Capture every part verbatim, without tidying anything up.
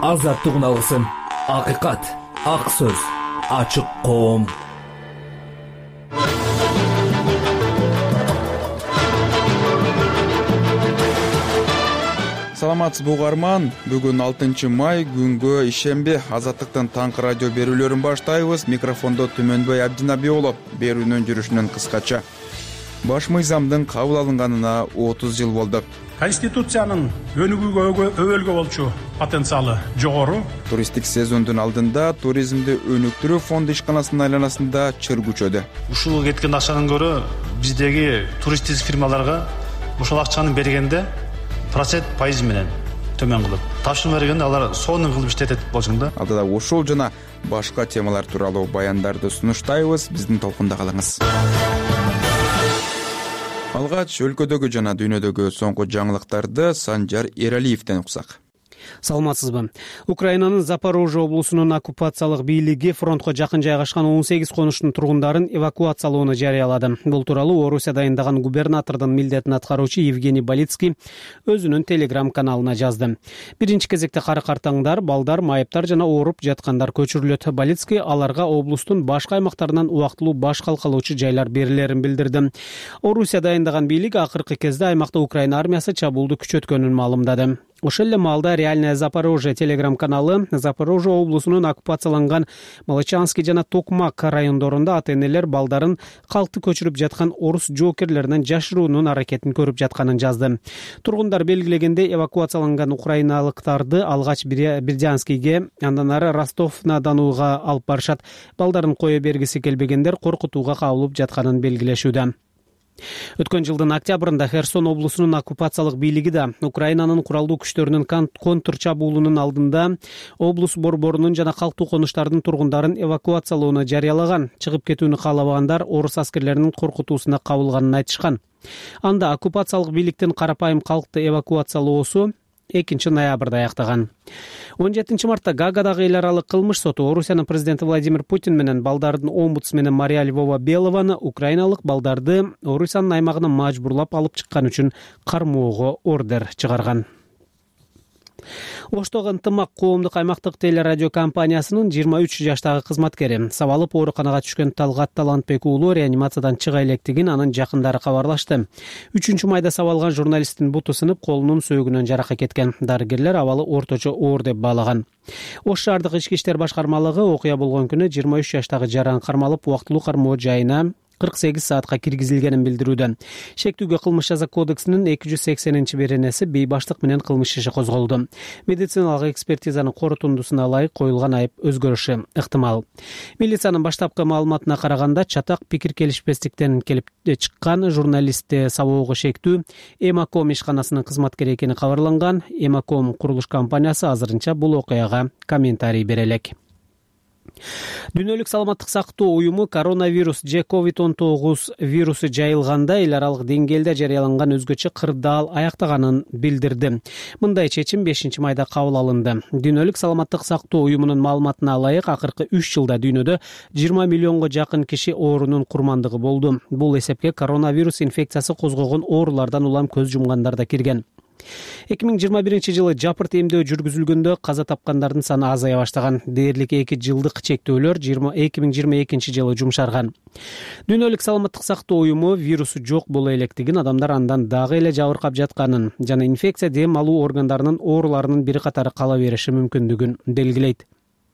азаттык алсын. Акыйкат, ак сөз, ачык коом. Саламатсызбы угарман, бүгүн алтынчы май күнгө ишемби Азаттыктын таңкы радио берүүлөрүн баштайбыз. Микрофондо Түмөнбөй Абдинабиолов. Берүүнүн жүрүшүнөн кыскача. Баш мыйзамдын кабыл алынганына отуз жыл болду. Конституциянын өнүгүүгө өбөлгө болчу потенциалы жогору. Туристтик сезондун алдында туризмди өнүктүрүү фонду ишканасынын айланасында чыр күчөдү. Ушул кеткен акчанын көрө биздеги туристтик фирмаларга ушул акчаны бергенде процент пайыз менен төмөн кылып, тапшырма бергенде алар сонун кылып иштетет болчу да. Алдыда ошол жана башка темалар тууралуу баяндарды сунуштайбыз. Биздин толкунда калыңыз. Алгач өлкөдөгү жана дүйнөдөгү соңку жаңылыктарды Санжар Эралиевден уксак. Саламатсызбы. Украинанын Запорожье облусунун оккупациялык бийлиги фронтко жакын жайгашкан он сегиз конуштун тургундарын эвакуациялоону жарыялады. Бул тууралуу Орусия дайындаган губернатордун милдетин аткаруучу Евгений Балицкий өзүнүн телеграм каналына жазды. Биринчи кезекте кары-картаңдар, балдар, майыптар жана ооруп жаткандар көчүрүлөт. Балицкий аларга облустун башка аймактарынан убактылуу баш калкалоочу жайлар берилерин билдирди. Орусия дайындаган бийлик акыркы кезде аймакта Украина армиясы чабуулду күчөткөнүн маалымдады. Ошол эле маалда Реальное Запорожье телеграм каналы Запорожье облусунун оккупацияланган Молочанский жана Токмак райондорунда ата-энелер балдарын калкты көчүрүп жаткан орус жоокерлеринен жашыруунун аракетин көрүп жатканын жазды. Тургундар белгилегенде эвакуацияланган украиналыктарды алгач Бердянскийге, андан ары Ростов-на-Донуга алып барышат. Балдарын кое бергиси келбегендер коркутууга кабылып жатканын белгилешүүдө. Өткөн жылдын октябрында Херсон облусунун оккупациялык бийлиги да Украинанын куралдуу күчтөрүнүн контр чабуулунун алдында облус борборунун жана калктуу конуштардын тургундарын эвакуациялоону жарыялаган. Чыгып кетүүнү каалабагандар орус аскерлеринин коркутуусуна кабылганын айтышкан. Анда оккупациялык бийликтин карапайым калкты эвакуациялоосу экинчи ноябрда аяктаган. он жетинчи мартта Гаагадагы эл аралык кылмыш соту Орусиянын президенти Владимир Путин менен балдардын омбудсмени Мария Львова Белованы украиналык балдарды Орусиянын аймагына мажбурлап алып чыккан үчүн кармоого ордер чыгарган. Оштогу ынтымак коомдук аймактык телерадио компаниясынын жыйырма үч жаштагы кызматкери сабалып ооруканага түшкөн Талгат Талантбек уулу реанимациядан чыга электигин анын жакындары кабарлашты. үчүнчү майда сабалган журналисттин буту сынып, колунун сөөгүнөн жаракат кеткен. Дарыгерлер абалы орточо оор деп баалаган. Ош шаардык ички иштер башкармалыгы окуя болгон күнү жыйырма үч жаштагы жаран кармалып убактылуу кармоо жайына кырк сегиз саатка киргизилгенин билдирүүдө. Шектүүгө кылмыш жаза кодексинин эки жүз сексенинчи беренеси бейбаштык менен кылмыш иши козголду. Медициналык экспертизанын корутундусуна ылайык коюлган айып өзгөрүшү ыктымал. Милициянын баштапкы маалыматына караганда, чатак пикир келишпестиктен келип чыккан журналистти сабоого шектүү Эмаком ишканасынын кызматкери экени кабарланган. Эмаком курулуш компаниясы азырынча бул окуяга комментарий бере элек. Дүйнөлүк саламаттык сактоо уюму коронавирус же ковид он тогуз вирусу жайылганда эл аралык деңгээлде жарыяланган өзгөчө кырдаал аяктаганын билдирди. Мындай чечим бешинчи майда кабыл алынды. Дүйнөлүк саламаттык сактоо уюмунун маалыматына ылайык, акыркы үч жылда дүйнөдө жыйырма миллионго жакын киши оорунун курмандыгы болду. Бул эсепке коронавирус инфекциясы козгогон оорулардан улам көз жумгандар да кирген. эки миң жыйырма биринчи жылы жапырт эмдөө жүргүзүлгөндө каза тапкандардын саны азая баштаган. Дээрлик эки жылдык чектөөлөр эки миң жыйырма экинчи жылы жумшарган. Дүйнөлүк саламаттык сактоо уюму вирусу жок боло электигин, адамдар андан дагы эле жабыркап жатканын жана инфекция дем алуу органдарынын ооруларынын бир катары кала бериши мүмкүндүгүн белгилейт.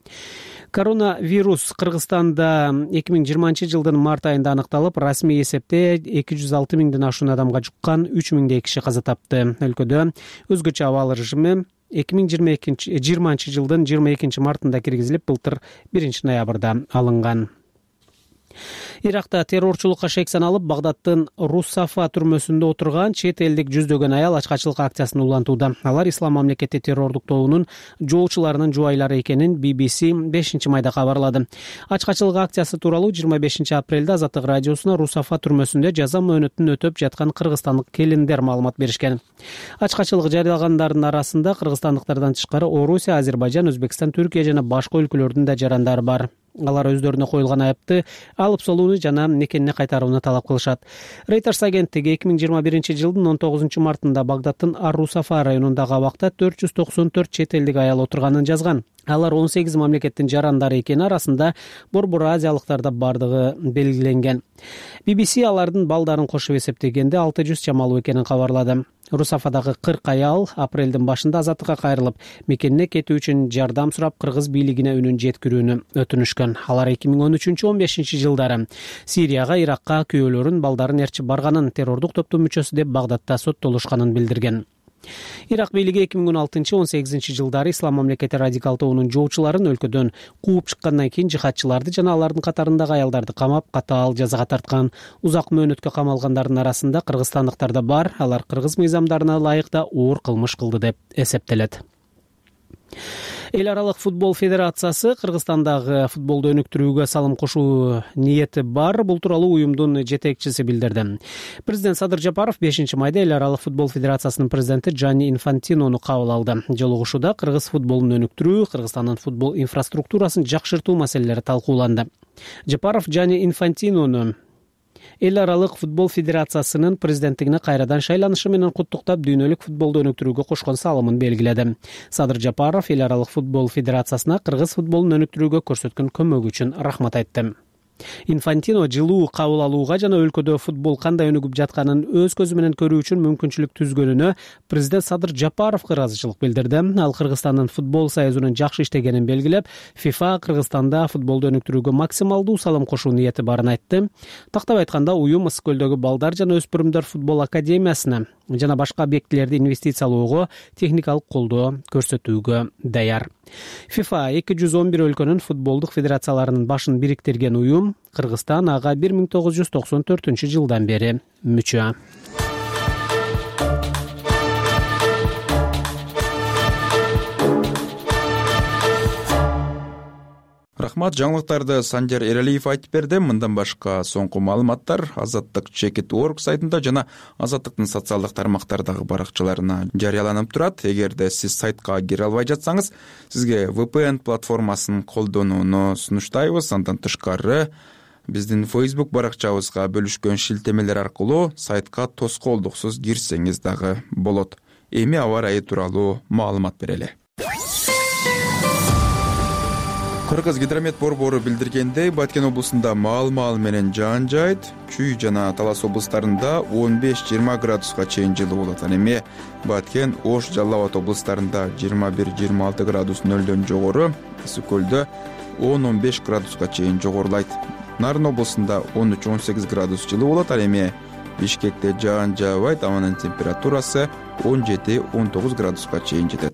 Коронавирус Кыргызстанда эки миң жыйырманчы жылдын март айында аныкталып, расмий эсепте эки жүз алты миңден ашуун адамга жуккан, үч миңдей киши каза тапты. Өлкөдө өзгөчө абал режими эки миң жыйырманчы жылдын жыйырма экинчи мартында киргизилип, былтыр биринчи ноябрда алынган. Иракта террорчулукка шек саналып, Багдадтын Руссафа түрмөсүндө отурган чет элдик жүздөгөн аял ачкачылык акциясын улантууда. Алар Ислам мамлекети террордук тобунун жоолчуларынын жубайлары экенин би би си бешинчи майда кабарлады. Ачкачылык акциясы тууралуу жыйырма бешинчи апрелде Азаттык радиосуна Руссафа түрмөсүндө жаза мөөнөтүн өтөп жаткан кыргызстандык келиндер маалымат беришкен. Ачкачылык жарыялагандардын арасында кыргызстандыктардан тышкары Орусия, Азербайжан, Өзбекстан, Түркия жана башка өлкөлөрдүн да жарандары бар. Алар өздөрүнө коюлган айыпты алып салууну жана мекенине кайтарууну талап кылышат. Reuters агенттиги эки миң жыйырма биринчи жылдын он тогузунчу мартында Багдадтын Ар-Русафа районундагы абакта төрт жүз токсон төрт чет элдик аял отурганын жазган. Алар он сегиз мамлекеттин жарандары экени арасында борбор азиялыктар да бардыгы белгиленген. би би си алардын балдарын кошуп эсептегенде алты жүз чамалуу экенин кабарлады. Русафадагы кырк аял апрелдин башында азаттыкка кайрылып, мекенине кетүү үчүн жардам сурап кыргыз бийлигине үнүн жеткирүүнү өтүнүшкөн. Алар эки миң он үчүнчү он бешинчи жылдары Сирияга, Иракка күйөөлөрүн, балдарын ээрчип барганын, террордук топтун мүчөсү деп Багдадта соттолушканын билдирген. Ирак бийлиги эки миң он алтынчы он сегизинчи жылдары ислам мамлекети радикал тобунун жоочуларын өлкөдөн кууп чыккандан кийин жихадчыларды жана алардын катарындагы аялдарды камап, катаал жазага тарткан. Узак мөөнөткө камалгандардын арасында кыргызстандыктар да бар. Алар кыргыз мыйзамдарына ылайык да оор кылмыш кылды деп эсептелет. Эл аралык футбол федерациясы Кыргызстандагы футболду өнүктүрүүгө салым кошуу ниети бар. Бул тууралуу уюмдун жетекчиси билдирди. Президент Садыр Жапаров бешинчи майда Эл аралык футбол федерациясынын президенти Джанни Инфантинону кабыл алды. Жолугушууда кыргыз футболун өнүктүрүү, Кыргызстандын футбол инфраструктурасын жакшыртуу маселелери талкууланды. Жапаров Джанни Инфантинону Эл аралык футбол федерациясынын президенттигине кайрадан шайланышы менен куттуктап, дүйнөлүк футболду өнүктүрүүгө кошкон салымын белгиледи. Садыр Жапаров Эл аралык футбол федерациясына кыргыз футболун өнүктүрүүгө көрсөткөн көмөгү үчүн рахмат айтты. Инфантино жылуу кабыл алууга жана өлкөдө футбол кандай өнүгүп жатканын өз көзү менен көрүү үчүн мүмкүнчүлүк түзгөнүнө президент Садыр Жапаровго ыраазычылык билдирди. Ал Кыргызстандын футбол союзунун жакшы иштегенин белгилеп, ФИФА Кыргызстанда футболду өнүктүрүүгө максималдуу салым кошуу ниети барын айтты. Тактап айтканда, уюм Ысык көлдөгү балдар жана өспүрүмдөр футбол академиясына жана башка объектилерди инвестициялоого, техникалык колдоо көрсөтүүгө даяр. ФИФА эки жүз он бир өлкөнүн футболдук федерацияларынын башын бириктирген уюм. Кыргызстан ага бир миң тогуз жүз токсон төртүнчү жылдан бери мүчө. Рахмат, жаңылыктарды Санжар Эралиев айтып берди. Мындан башка соңку маалыматтар азаттык чекит точка орг сайтында жана азаттыктын социалдык тармактардагы баракчаларына жарыяланып турат. Эгерде сиз сайтка кире албай жатсаңыз, сизге ви пи эн платформасын колдонууну сунуштайбыз. Андан тышкары биздин Facebook баракчабызга бөлүшкөн шилтемелер аркылуу сайтка тоскоолдуксуз кирсеңиз дагы болот. Эми аба ырайы тууралуу маалымат берели. Кыргыз гидромет борбору билдиргендей, Баткен облусунда маал-маал менен жаан жайт, Чүй жана Талас облустарында он беш жыйырма градуска чейин жылуу болот. Ал эми Баткен, Ош, Жалал Абад облустарында жыйырма бир жыйырма алты градус нөлдөн жогору, Ысык көлдө он он беш градуска чейин жогорулайт. Нарын облусунда он үч он сегиз градус жылуу болот. Ал эми Бишкекте жаан жаабайт, абанын температурасы он жети он тогуз градуска чейин жетет.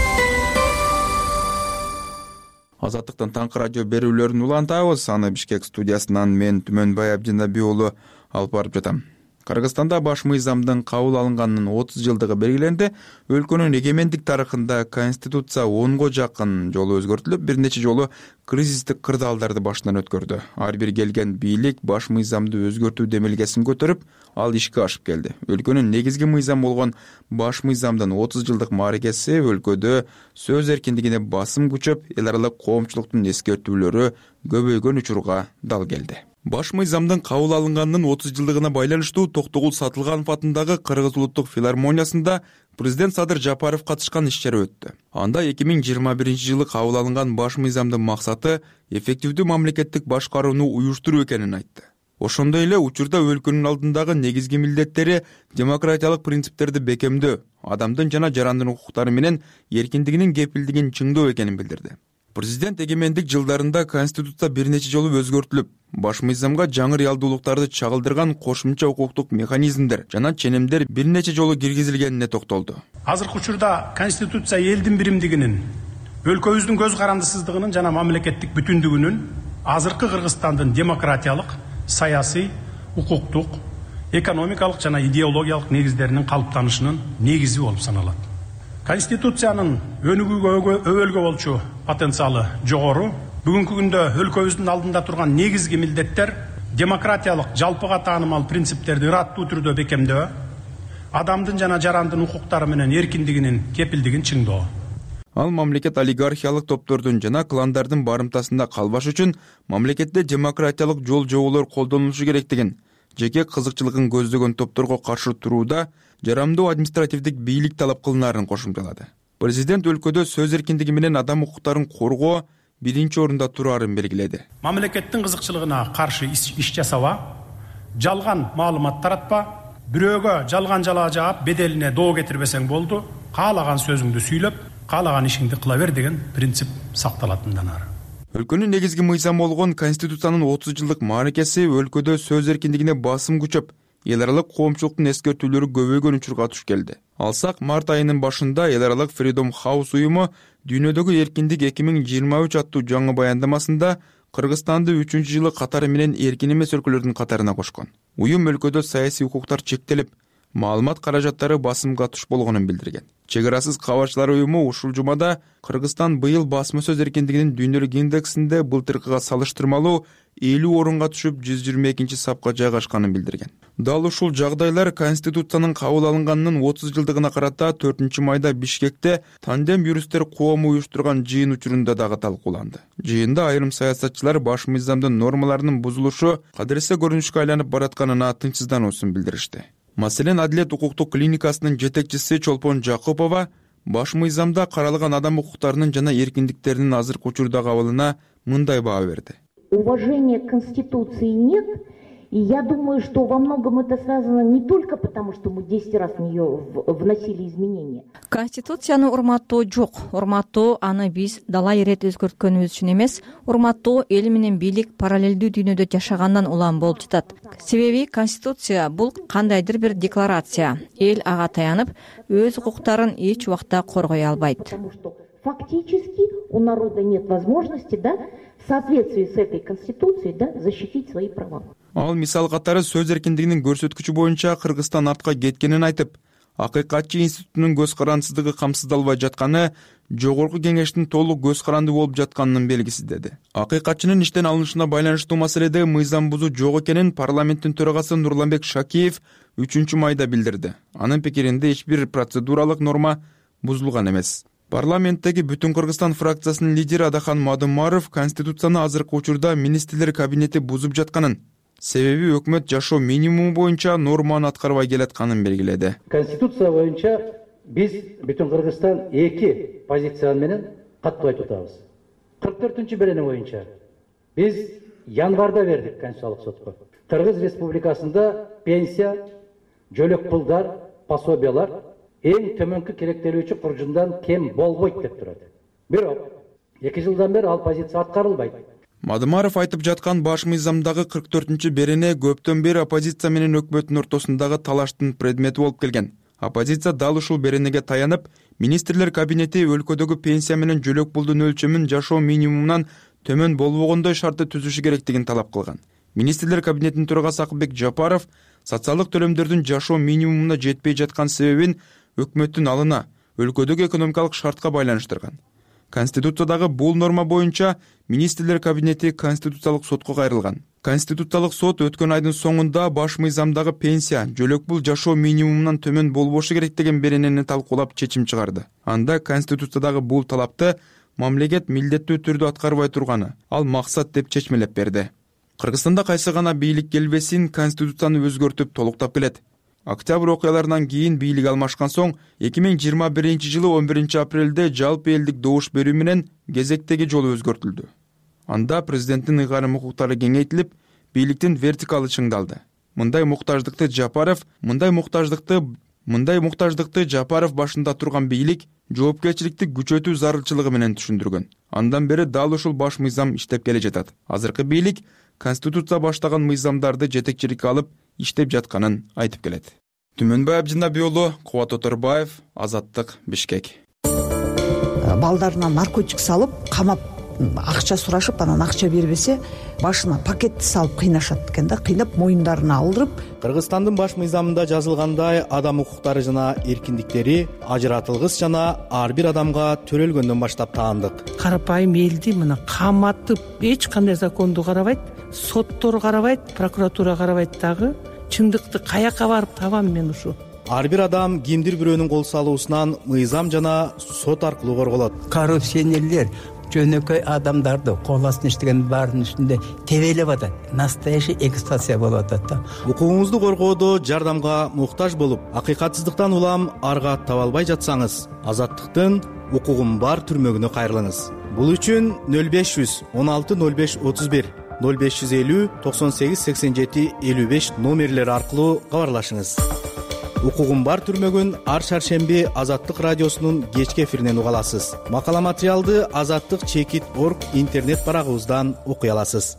Азаттыктан таңкы радио берүүлөрүн улантабыз. Аны Бишкек студиясынан мен Түмөнбай Абдинаби уулу алып барып жатам. Кыргызстанда баш мыйзамдын кабыл алынганынын отуз жылдыгы белгиленди. Өлкөнүн эгемендик тарыхында конституция онго жакын жолу өзгөртүлүп, бир нече жолу кризистик кырдаалдарды башынан өткөрдү. Ар бир келген бийлик баш мыйзамды өзгөртүү демилгесин көтөрүп, ал ишке ашып келди. Өлкөнүн негизги мыйзам болгон баш мыйзамдын отуз жылдык мааракеси өлкөдө сөз эркиндигине басым күчөп, эл аралык коомчулуктун эскертүүлөрү көбөйгөн учурга дал келди. Баш мыйзамдын кабыл алынганынын отуз жылдыгына байланыштуу Токтогул Сатылганов атындагы Кыргыз улуттук филармониясында президент Садыр Жапаров катышкан иш-чара өттү. Анда эки миң жыйырма биринчи жылы кабыл алынган баш мыйзамдын максаты эффективдүү мамлекеттик башкарууну уюштуруу экенин айтты. Ошондой эле учурда өлкөнүн алдындагы негизги милдеттери демократиялык принциптерди бекемдөө, адамдын жана жарандын укуктары менен эркиндигинин кепилдигин чыңдоо экенин билдирди. Президент эгемендик жылдарында конституция бир нече жолу өзгөртүлүп, баш мыйзамга жаңы реалдуулуктарды чагылдырган кошумча укуктук механизмдер жана ченемдер бир нече жолу киргизилгенине токтолду. Азыркы учурда конституция элдин биримдигинин, өлкөбүздүн көз карандысыздыгынын жана мамлекеттик бүтүндүгүнүн, азыркы Кыргызстандын демократиялык, саясий, укуктук, экономикалык жана идеологиялык негиздеринин калыптанышынын негизи болуп саналат. Конституциянын өнүгүүгө өбөлгө болчу потенциалы жогору. Бүгүнкү күндө өлкөбүздүн алдында турган негизги милдеттер демократиялык жалпыга таанымал принциптерди ыраттуу түрдө бекемдөө, адамдын жана жарандын укуктары менен эркиндигинин кепилдигин чыңдоо. Ал мамлекет олигархиялык топтордун жана кландардын барымтасында калбаш үчүн мамлекетте демократиялык жол жоболор колдонулушу керектигин, жеке кызыкчылыгын көздөгөн топторго каршы турууда жарамдуу административдик бийлик талап кылынаарын кошумчалады. Президент өлкөдө сөз эркиндиги менен адам укуктарын коргоо биринчи орунда тураарын белгиледи. Мамлекеттин кызыкчылыгына каршы иш жасаба, жалган маалымат таратпа, бирөөгө жалган жалаа жаап беделине доо кетирбесең болду, каалаган сөзүңдү сүйлөп, каалаган ишиңди кыла бер деген принцип сакталатындан ары. Өлкөнүн негизги мыйзамы болгон Конституциянын отуз жылдык мааракеси өлкөдө сөз эркиндигине басым күчөп, эл аралык коомчулуктун эскертүүлөрү көбөйгөн учурга туш келди. Алсак, март айынын башында эл аралык Freedom House уюму дүйнөдөгү эркиндик эки миң жыйырма үч аттуу жаңы баяндамасында Кыргызстанды үчүнчү жылы катары менен эркин эмес өлкөлөрдүн катарына кошкон. Уюм өлкөдө саясий укуктар чектелип, маалымат каражаттары басымга туш болгонун билдирген. Чек арасыз кабарчылар уюму ушул жумада Кыргызстан быйыл басма сөз эркиндигинин дүйнөлүк индексинде былтыркыга салыштырмалуу элүү орунга түшүп жүз жыйырма экинчи сапка жайгашканын билдирген. Дал ушул жагдайлар Конституциянын кабыл алынганынын отуз жылдыгына карата төртүнчү майда Бишкекте Тандем юристтер коому уюштурган жыйын учурунда дагы талкууланды. Жыйында айрым саясатчылар баш мыйзамдын нормаларынын бузулушу кадыресе көрүнүшкө айланып баратканына тынчсыздануусун билдиришти. Маселен, Адилет укуктук клиникасынын жетекчиси Чолпон Жакупова баш мыйзамда каралган адам укуктарынын жана эркиндиктеринин азыркы учурдагы абалына мындай баа берди. Уважения к Конституции нет, и я думаю, что во многом это связано не только потому, что мы десять раз в нее вносили изменения. Конституцияны урматтоо жок. Урматтоо аны биз дала ирет өзгөрткөнүбүз үчүн эмес, урматтоо эл менен бийлик параллелдүү дүйнөдө жашагандан улам болуп жатат. Себеби Конституция бул кандайдыр бир декларация. Эл ага таянып, өз укуктарын эч убакта коргой албайт. Потому что фактически у народа нет возможности, да, в соответствии с этой Конституцией, да, защитить свои права. Ал мисал катары сөз эркиндигинин көрсөткүчү боюнча Кыргызстан артка кеткенин айтып, Акыйкатчы институтунун көз карандысыздыгы камсыздалбай жатканы жогорку кеңештин толук көз каранды болуп жатканынын белгиси деди. Акыйкатчынын иштен алынышына байланыштуу маселеде мыйзам бузуу жок экенин парламенттин төрагасы Нурланбек Шакиев үчүнчү майда билдирди. Анын пикиринде эч бир процедуралык норма бузулган эмес. Парламенттеги Бүтүн Кыргызстан фракциясынын лидери Адахан Мадымаров Конституцияны азыркы учурда министрлер кабинети бузуп жатканын, себеби өкмөт жашоо минимуму боюнча норманы аткарбай келатканын белгиледи. Конституция боюнча биз Бүтүн Кыргызстан эки позиция менен катуу айтып атабыз. кырк төртүнчү берене боюнча биз январда бердик Конституциялык сотко. Кыргыз Республикасында пенсия, жөлөк пулдар, пособиялар эң төмөнкү керектелүүчү куржундан кем болбойт деп турат. Бирок эки жылдан бери ал позиция аткарылбайт. Мадымаров айтып жаткан баш мыйзамдагы кырк төртүнчү берене көптөн бери оппозиция менен өкмөттүн ортосундагы талаштын предмети болуп келген. Оппозиция дал ушул беренеге таянып, министрлер кабинети өлкөдөгү пенсия менен жөлөк пулдун өлчөмүн жашоо минимумунан төмөн болбогондой шартты түзүшү керектигин талап кылган. Министрлер кабинетинин төрагасы Акылбек Жапаров социалдык төлөмдөрдүн жашоо минимумуна жетпей жаткан себебин өкмөттүн алына, өлкөдөгү экономикалык шартка байланыштырган. Конституциядагы бул норма боюнча министрлер кабинети Конституциялык сотко кайрылган. Конституциялык сот өткөн айдын соңунда баш мыйзамдагы пенсия, жөлөк пул жашоо минимумунан төмөн болбошу керек деген беренени талкуулап чечим чыгарды. Анда Конституциядагы бул талапты мамлекет милдеттүү түрдө аткарбай турганы, ал максат деп чечмелеп берди. Кыргызстанда кайсы гана бийлик келбесин Конституцияны өзгөртүп толуктап келет. Октябрь окуяларынан кийин бийлик алмашкан соң эки миң жыйырма биринчи жылы он биринчи апрелде жалпы элдик добуш берүү менен кезектеги жолу өзгөртүлдү. Анда президенттин ыйгарым укуктары кеңейтилип, бийликтин вертикалы чыңдалды. Мындай муктаждыкты Жапаров, мындай муктаждыкты, мындай муктаждыкты Жапаров башында турган бийлик жоопкерчиликти күчөтүү зарылчылыгы менен түшүндүргөн. Андан бери дал ушул баш мыйзам иштеп келе жатат. Азыркы бийлик Конституция баштаган мыйзамдарды жетекчиликке алып иштеп жатканын айтып келет. Түмөнбай Абдинабий уулу, Кубат Оторбаев, Азаттык, Бишкек. Балдарына наркотик салып, камап, акча сурашып, анан акча бербесе, башына пакетти салып кыйнашат экен да, кыйнап моюндарына алдырып. Кыргызстандын баш мыйзамында жазылгандай адам укуктары жана эркиндиктери ажыратылгыс жана ар бир адамга төрөлгөндөн баштап таандык. Карапайым элди мына каматып, эч кандай законду карабайт, соттор карабайт, прокуратура карабайт дагы. Чындыкты каяка барып табам мен ушу? ар бир адам кимдир бирөөнүн кол салуусунан мыйзам жана сот аркылуу корголот. Коррупционерлер жөнөкөй адамдарды кол астына иштеген баардын үстүндө тебелеп атат. Настоящий эксплуатация болуп атат да. Укугуңузду коргоодо жардамга муктаж болуп, акыйкатсыздыктан улам арга таба албай жатсаңыз, Азаттыктын укугум бар түрмөгүнө кайрылыңыз. Бул үчүн нөл беш жүз он алты нөл беш отуз бир, нөл беш жүз элүү токсон сегиз сексен жети элүү беш номерлери аркылуу кабарлашыңыз. Укугум бар түрмөгүн ар шаршемби Азаттык радиосунун кечки эфиринен уга аласыз. Макала материалды азаттык чекит точка орг интернет барагыбыздан окуй аласыз.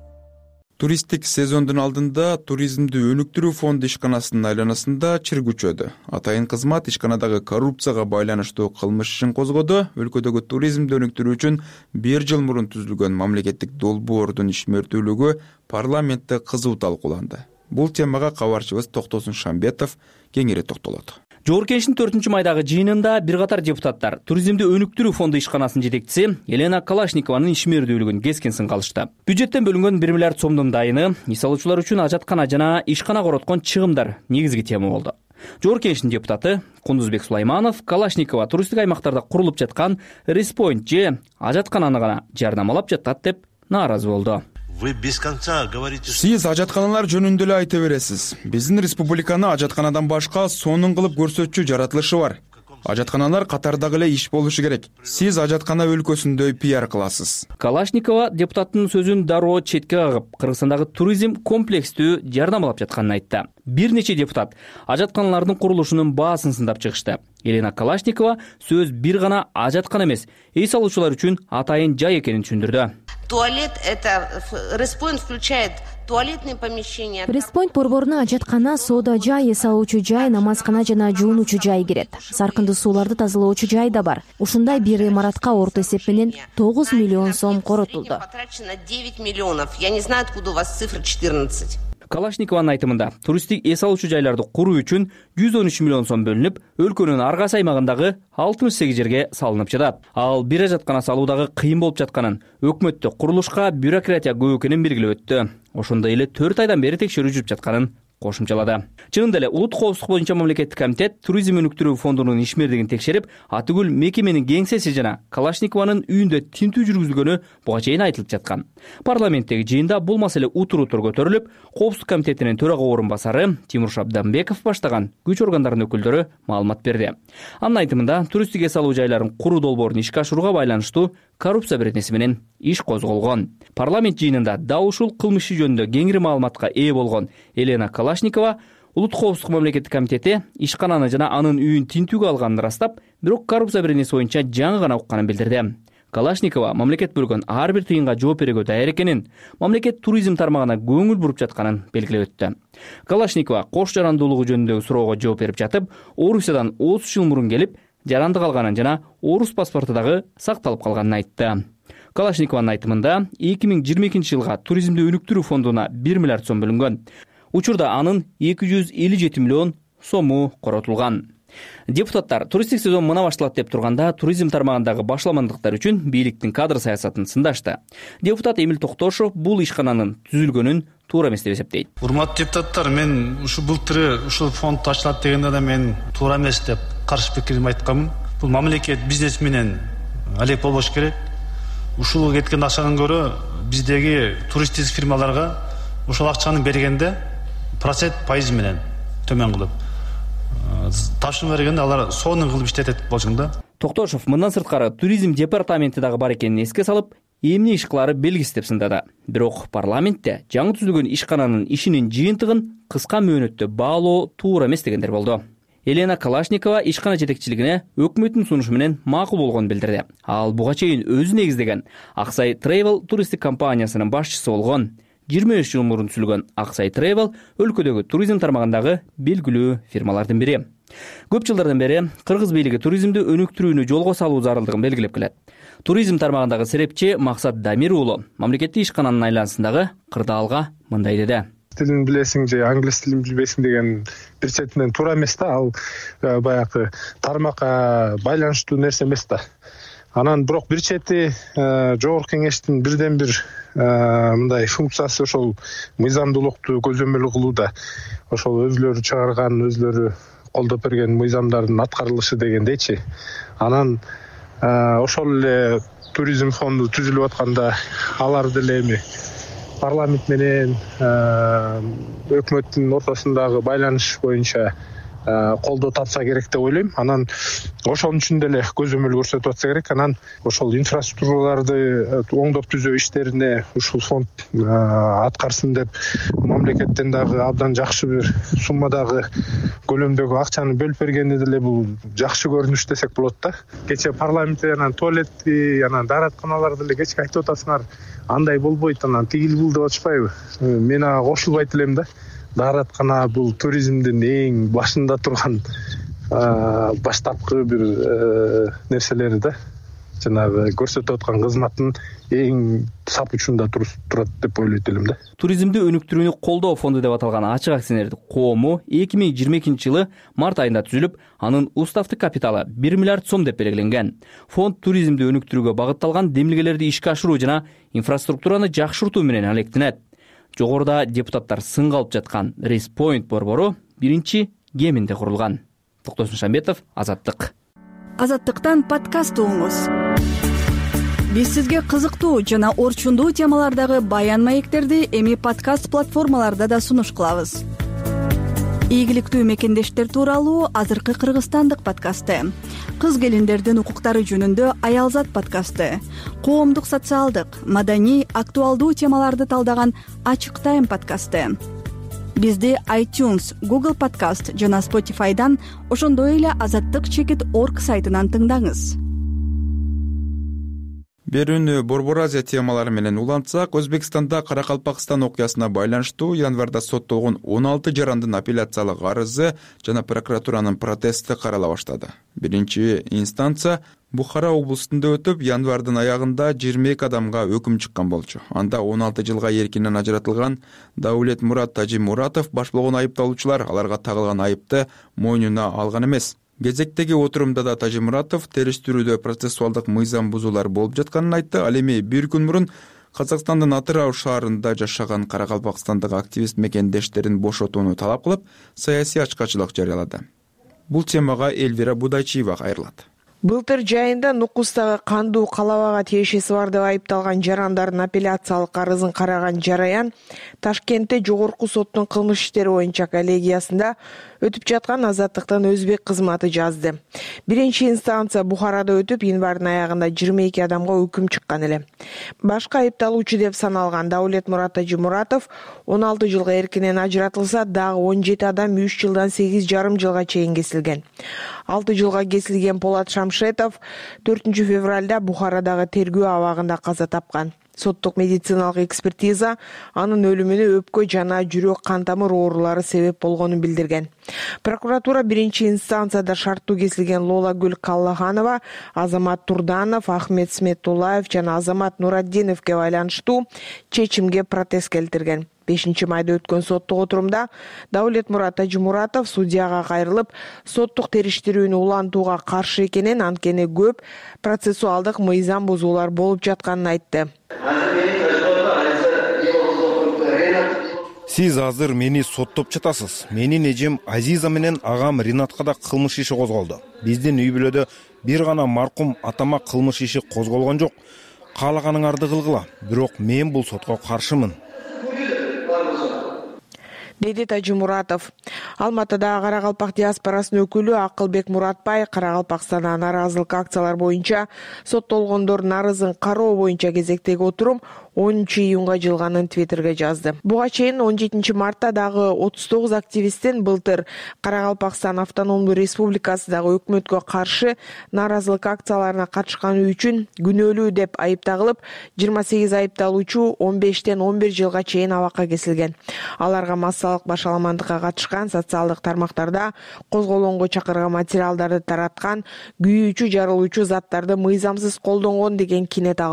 Туристтик сезондун алдында туризмди өнүктүрүү фонду ишканасынын айланасында чиргүчөдү. Атайын кызмат ишканадагы коррупцияга байланыштуу кылмыш ишин козгоду. Өлкөдөгү туризмди өнүктүрүү үчүн бир жыл мурун түзүлгөн мамлекеттик долбоордун ишмердүүлүгү парламентте кызуу талкууланды. Бул темага кабарчыбыз Токтосун Шамбетов кеңири токтолот. Жогорку Кеңештин төртүнчү майдагы жыйынында бир катар депутаттар туризмди өнүктүрүү фонду ишканасынын жетекчиси Елена Калашникованын ишмердүүлүгүн кескен сынга алышты. Бюджеттен бөлүнгөн бир миллиард сомдун дайыны иш алуучулар үчүн ажаткана жана ишкана короткон чыгымдар негизги тема болду. Жогорку Кеңештин депутаты Кундузбек Сулайманов Калашникова туристтик аймактарда курулуп жаткан респойнт же ажаткананы гана жардамалап жатат деп нааразы болду. Вы без конца говорите. Сиз ажатканалар жөнүндө эле айта бересиз. Биздин республиканы ажатканадан башка сонун кылып көрсөтчү жаратылышы бар. Ажатканалар катардагы эле иш болушу керек. Сиз ажаткана өлкөсүндөй пиар кыласыз. Калашникова депутаттын сөзүн дароо четке кагып, Кыргызстандагы туризм комплекстүү жардамалап жатканын айтты. Бир нече депутат ажатканалардын курулушунун баасын сындап чыгышты. Елена Калашникова сөз бир гана ажаткана эмес, эс алуучулар үчүн атайын жай экенин түшүндүрдү. Туалет это Респойнт включает туалетные помещения. Респойнт борборуна ажаткана, соода жай, эс алуучу жай, намазкана жана жуунуучу жай кирет. Саркындуу сууларды тазалоочу жай да бар. Ушундай бир имаратка орто эсеп менен тогуз миллион сом коротулду. Потрачено девять миллионов. Я не знаю, откуда у вас цифра четырнадцать. Калашникованын айтымында туристтик эс алуучу жайларды куруу үчүн жүз он үч миллион сом бөлүнүп, өлкөнүн ар кайсы аймагындагы алтымыш сегиз жерге салынып жатат. Ал бир ажаткана салуудагы кыйын болуп жатканын, өкмөттө курулушка бюрократия көп экенин белгилеп өттү. Ошондой эле төрт айдан бери текшерүү жүрүп жатканын кошумчалады. Чынында эле улуттук коопсуздук боюнча мамлекеттик комитет туризм өнүктүрүү фондунун ишмердигин текшерип, атүгүл мекеменин кеңсеси жана Калашникованын үйүндө тинтүү жүргүзүлгөнү буга чейин айтылып жаткан. Парламенттеги жыйында бул маселе утур-утур көтөрүлүп, коопсуздук комитетинин төрага орун басары Тимур Шабданбеков баштаган күч органдарынын өкүлдөрү маалымат берди. Анын айтымында туристтик эс алуу жайларын куруу долбоорун ишке ашырууга байланыштуу коррупция беренеси менен иш козголгон. Парламент жыйынында дал ушул кылмыш жөнүндө кеңири маалыматка ээ болгон Елена Калашникова улуттук коопсуздук мамлекеттик комитети ишкананы жана анын үйүн тинтүүгө алганын ырастап, бирок коррупция беренеси боюнча жаңы гана укканын билдирди. Калашникова мамлекет бөлгөн ар бир тыйынга жооп берүүгө даяр экенин, мамлекет туризм тармагына көңүл буруп жатканын белгилеп өттү. Калашникова кош жарандуулугу жөнүндөгү суроого жооп берип жатып, Орусиядан отуз жыл мурун келип, жаранды калганын жана орус паспорту дагы сакталып калганын айтты. Калашникованын айтымында эки миң жыйырма экинчи жылга туризмди өнүктүрүү фондуна бир миллиард сом бөлүнгөн. Учурда анын эки жүз элүү жети миллион сому коротулган. Депутаттар туристтик сезон мына башталат деп турганда туризм тармагындагы башламандыктар үчүн бийликтин кадр саясатын сындашты. Депутат Эмил Токтошов бул ишкананын түзүлгөнүн туура эмес деп эсептейт. Урматтуу депутаттар, мен ушу былтыры ушул фонд ачылат дегенде да мен туура эмес деп каршы пикирим айтканмын. Бул мамлекет бизнес менен алек болбош керек. Ушул кеткен акчанын көрө биздеги туристтик фирмаларга ушул акчаны бергенде процент пайыз менен төмөн кылып тапшырма бергенде алар сонун кылып иштетет болчуң да. Токтошов мындан сырткары туризм департаменти дагы бар экенин эске салып, эмне иш кылары белгисиз деп сындады. Бирок парламентте жаңы түзүлгөн ишкананын ишинин жыйынтыгын кыска мөөнөттө баалоо туура эмес дегендер болду. Елена Калашникова ишкана жетекчилигине өкмөттүн сунушу менен макул болгонун билдирди. Ал буга чейин өзү негиздеген Аксай Travel туристтик компаниясынын башчысы болгон. жыйырма үч жыл мурун түзүлгөн Аксай Travel өлкөдөгү туризм тармагындагы белгилүү фирмалардын бири. Көп жылдардан бери кыргыз бийлиги туризмди өнүктүрүүнү жолго салуу зарылдыгын белгилеп келет. Туризм тармагындагы серепчи Максат Дамир уулу мамлекеттик ишкананын айланасындагы кырдаалга мындай деди. Тилин билесиң же англис тилин билбейсиң деген бир четинен туура эмес да, ал баягы тармакка байланыштуу нерсе эмес да. Анан бирок бир чети жогорку кеңештин бирден бир мындай функциясы ошол мыйзамдуулукту көзөмөл кылууда. Ошол өзүлөрү чыгарган, өзүлөрү колдоп берген мыйзамдардын аткарылышы дегендейчи. Анан ошол эле туризм фонду түзүлүп атканда алар деле эми парламент менен өкмөттүн ортосундагы байланыш боюнча колдоо тапса керек деп ойлойм. Анан ошонун үчүн деле көзөмөл көрсөтүп атса керек. Анан ошол инфраструктураларды оңдоп түзөө иштерине ушул фонд аткарсын деп мамлекеттен дагы абдан жакшы бир суммадагы көлөмдөгү акчаны бөлүп бергени деле бул жакшы көрүнүш десек болот да. Кечээ парламентте анан туалетти, анан дааратканалар деле кечке айтып атасыңар, андай болбойт, анан тигил бул деп атышпайбы? Мен ага кошулбайт элем да. Даараткана бул туризмдин эң башында турган баштапкы бир нерселери да. Жанагы көрсөтүп аткан кызматтын эң сап учунда турат деп ойлойт элем да. Туризмди өнүктүрүүнү колдоо фонду деп аталган ачык акционердик коому эки миң жыйырма экинчи жылы март айында түзүлүп, анын уставдык капиталы бир миллиард сом деп белгиленген. Фонд туризмди өнүктүрүүгө багытталган демилгелерди ишке ашыруу жана инфраструктураны жакшыртуу менен алектенет. Жогоруда депутаттар сынга алып жаткан Респойнт борбору биринчи кеминде курулган. Токтосун Шамбетов, Азаттык. Азаттыктан подкаст угуңуз. Биз сизге кызыктуу жана орчундуу темалардагы баян маектерди эми подкаст платформаларда да сунуш кылабыз. Ийгиликтүү мекендештер тууралуу азыркы кыргызстандык подкасты, кыз келиндердин укуктары жөнүндө Аялзат подкасты, коомдук социалдык, маданий, актуалдуу темаларды талдаган Ачык Тайм подкасты. Бизди iTunes, Google Podcast жана Spotify'дан, ошондой эле азаттык чекит точка орг сайтынан тыңдаңыз. Берүүнү Борбор Азия темалары менен улантсак, Өзбекстанда Каракалпакстан окуясына байланыштуу январда соттолгон он алты жарандын апелляциялык арызы жана прокуратуранын протести карала баштады. Биринчи инстанция Бухара облустунда өтүп, январдын аягында жыйырма эки адамга өкүм чыккан болчу. Анда он алты жылга эркинен ажыратылган Даулет Мурат Тажимуратов баш болгон айыпталуучулар аларга тагылган айыпты мойнуна алган эмес. Кезектеги отурумда да Тажимуратов териштирүүдө процессуалдык мыйзам бузуулар болуп жатканын айтты. Ал эми бир күн мурун Казакстандын Атырау шаарында жашаган Каракалпакстандык активист мекендештерин бошотууну талап кылып, саясий ачкачылык жарыялады. Бул темага Эльвира Будайчиева кайрылат. Былтыр жайында Нукустагы кандуу калабага тиешеси бар деп айыпталган жарандардын апелляциялык арызын караган жараян Ташкентте жогорку соттун кылмыш иштери боюнча коллегиясында өтүп жаткан Азаттыктын өзбек кызматы жазды. Биринчи инстанция Бухарада өтүп, январдын аягында жыйырма эки адамга өкүм чыккан эле. Башка айыпталуучу деп саналган Даулет Мурат Тажимуратов он алты жылга эркинен ажыратылса, дагы он жети адам үч жылдан сегиз жарым жылга чейин кесилген. алты жылга кесилген Полат Шамшетов төртүнчү февралда Бухарадагы тергөө абагында каза тапкан. Соттук медициналык экспертиза анын өлүмүнө өпкө жана жүрөк кан тамыр оорулары себеп болгонун билдирген. Прокуратура биринчи инстанцияда шарттуу кесилген Лолагүл Каллаханова, Азамат Турданов, Ахмет Сметулаев жана Азамат Нураддиновге байланыштуу чечимге протест келтирген. бешинчи майда өткөн соттук отурумда Даулет Мурат Тажимуратов судьяга кайрылып, соттук териштирүүнү улантууга каршы экенин, анткени көп процессуалдык мыйзам бузуулар болуп жатканын айтты. Сиз азыр мени соттоп жатасыз. Менин эжем Азиза менен агам Ринатка да кылмыш иши козголду. Биздин үй бүлөдө бир гана маркум атама кылмыш иши козголгон жок. Каалаганыңарды кылгыла, бирок мен бул сотко каршымын, деди Тажимуратов. Алматыда Каракалпак диаспорасынын өкүлү Акылбек Муратбай Каракалпакстанда нааразылык акциялар боюнча соттолгондордун арызын кароо боюнча кезектеги отурум онунчу июнга жылганын Твиттерге жазды. Буга чейин он жетинчи мартта дагы отуз тогуз активисттин былтыр Каракалпакстан автономдуу республикасындагы өкмөткө каршы нааразылык акцияларына катышканы үчүн күнөөлүү деп айыпталып, жыйырма сегиз айыпталуучу он бештен он бир жылга чейин абакка кесилген. Аларга массалык башаламандыкка катышкан, социалдык тармактарда козголоонго чакырган материалдарды тараткан, күйүүчү, жарылуучу заттарды мыйзамсыз колдонгон деген кине тагылган.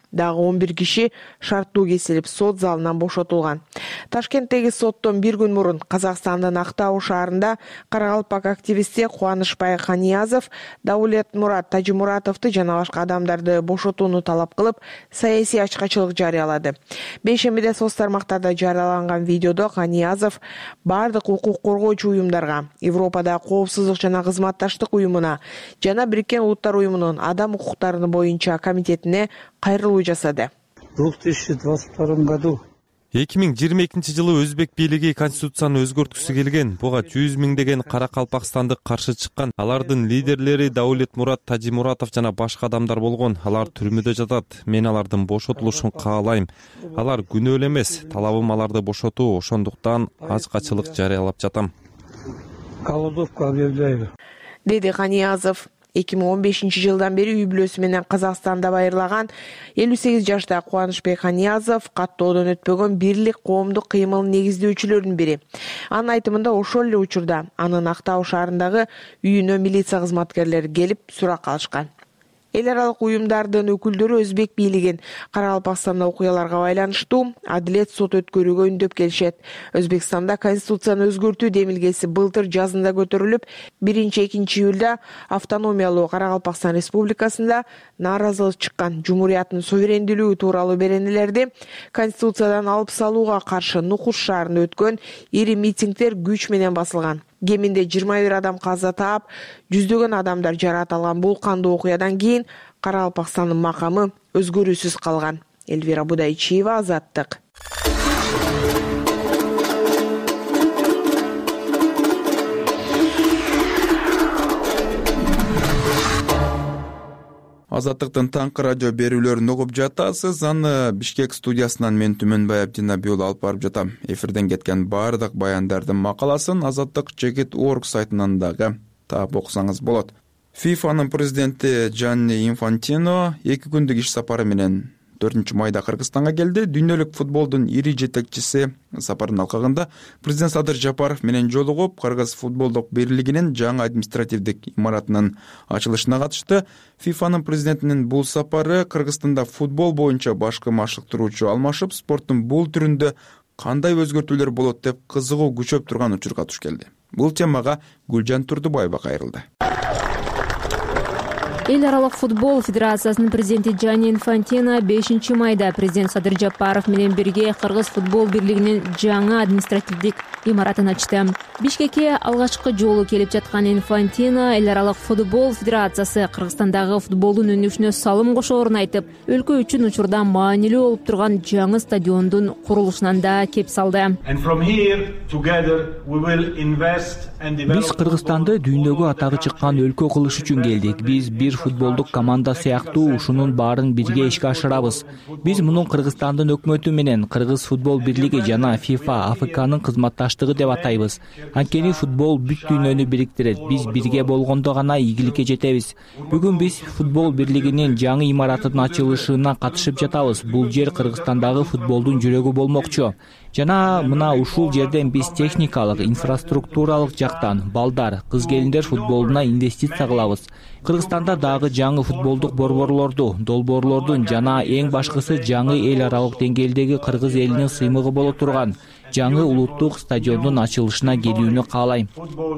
Дагы он бир киши шарттуу кесилип сот залынан бошотулган. Ташкенттеги соттон бир күн мурун Казакстандын Актау шаарында Каракалпак активисти Кубанычбай Каниязов Даулет Мурат Тажимуратовду жана башка адамдарды бошотууну талап кылып, саясий ачкачылык жарыялады. Бейшембиде соц тармактарда жарыяланган видеодо Каниязов бардык укук коргоочу уюмдарга, Европада коопсуздук жана кызматташтык уюмуна жана Бириккен Улуттар уюмунун адам укуктары боюнча комитетине кайрылуу жасады. В две тысячи двадцать втором году эки миң жыйырма экинчи жылы өзбек бийлиги конституцияны өзгөрткүсү келген. Буга жүз миңдеген каракалпакстандык каршы чыккан. Алардын лидерлери Даулет Мурат Тажимуратов жана башка адамдар болгон. Алар түрмөдө жатат. Мен алардын бошотулушун каалайм. Алар күнөө эле эмес. Талабым аларды бошотуу. Ошондуктан ачкачылык жарыялап жатам. Голодовку объявляю, деди Каниязов. эки миң он бешинчи жылдан бери үй бүлөсү менен Казакстанда байырлаган элүү сегиз жаштагы Кубанычбек Каниязов каттоодон өтпөгөн Бирлик коомдук кыймылын негиздөөчүлөрүнүн бири. Анын айтымында ошол эле учурда анын Актау шаарындагы үйүнө милиция кызматкерлери келип сурак алышкан. Эл аралык уюмдардын өкүлдөрү өзбек бийлигин Каракалпакстанда окуяларга байланыштуу адилет сот өткөрүүгө үндөп келишет. Өзбекстанда конституцияны өзгөртүү демилгеси былтыр жазында көтөрүлүп, биринчи экинчи июлда автономиялуу Каракалпакстан республикасында нааразылык чыккан. Жумурияттын суверендүүлүгү тууралуу беренелерди конституциядан алып салууга каршы Нукус шаарында өткөн ири митингдер күч менен басылган. Кеминде жыйырма бир адам каза таап, жүздөгөн адамдар жаракат алган. Бул кандуу окуядан кийин Каракалпакстандын макамы өзгөрүүсүз калган. Эльвира Будайчиева, Азаттык. Азаттыктын таңкы радио берүүлөрүн угуп жатасыз. Аны Бишкек студиясынан мен Түмөнбай Абдинаби уулу алып барып жатам. Эфирден кеткен бардык баяндардын макаласын Азаттык чекит точка орг сайтынан дагы таап окусаңыз болот. фифанын президенти Джанни Инфантино эки күндүк иш сапары менен төртүнчү майда Кыргызстанга келди. Дүйнөлүк футболдун ири жетекчиси сапардын алкагында президент Садыр Жапаров менен жолугуп, Кыргыз футболдук бирлигинин жаңы административдик имаратынын ачылышына катышты. фифанын президентинин бул сапары Кыргызстанда футбол боюнча башкы машыктыруучу алмашып, спорттун бул түрүндө кандай өзгөртүүлөр болот деп кызыгуу күчөп турган учурга туш келди. Бул темага Гүлжан Турдубаева кайрылды. Эл аралык футбол федерациясынын президенти Джанни Инфантино бешинчи майда президент Садыр Жапаров менен бирге Кыргыз футбол бирлигинин жаңы административдик имаратын ачты. Бишкекке алгачкы жолу келип жаткан Инфантино эл аралык футбол федерациясы Кыргызстандагы футболдун өнүгүшүнө салым кошоорун айтып, өлкө үчүн учурда маанилүү болуп турган жаңы стадиондун курулушунан да кеп салды. Биз Кыргызстанды дүйнөгө атагы чыккан өлкө кылыш үчүн келдик. Биз бир футболдук команда сыяктуу ушунун баарын бирге ишке ашырабыз. Биз муну Кыргызстандын өкмөтү менен Кыргыз футбол бирлиги жана ФИФА, АФКнын кызматташтыгы деп атайбыз. Анткени футбол бүт дүйнөнү бириктирет. Биз бирге болгондо гана ийгиликке жетебиз. Бүгүн биз футбол бирлигинин жаңы имаратынын ачылышына катышып жатабыз. Бул жер Кыргызстандагы футболдун жүрөгү болмокчу. Жана мына ушул жерден биз техникалык, инфраструктуралык жактан балдар, кыз-келиндер футболуна инвестиция кылабыз. Кыргызстанда дагы жаңы футболдук борборлорду, долбоорлордун жана эң башкысы жаңы эл аралык деңгээлдеги кыргыз элинин сыймыгы боло турган жаңы улуттук стадиондун ачылышына келүүнү каалайм.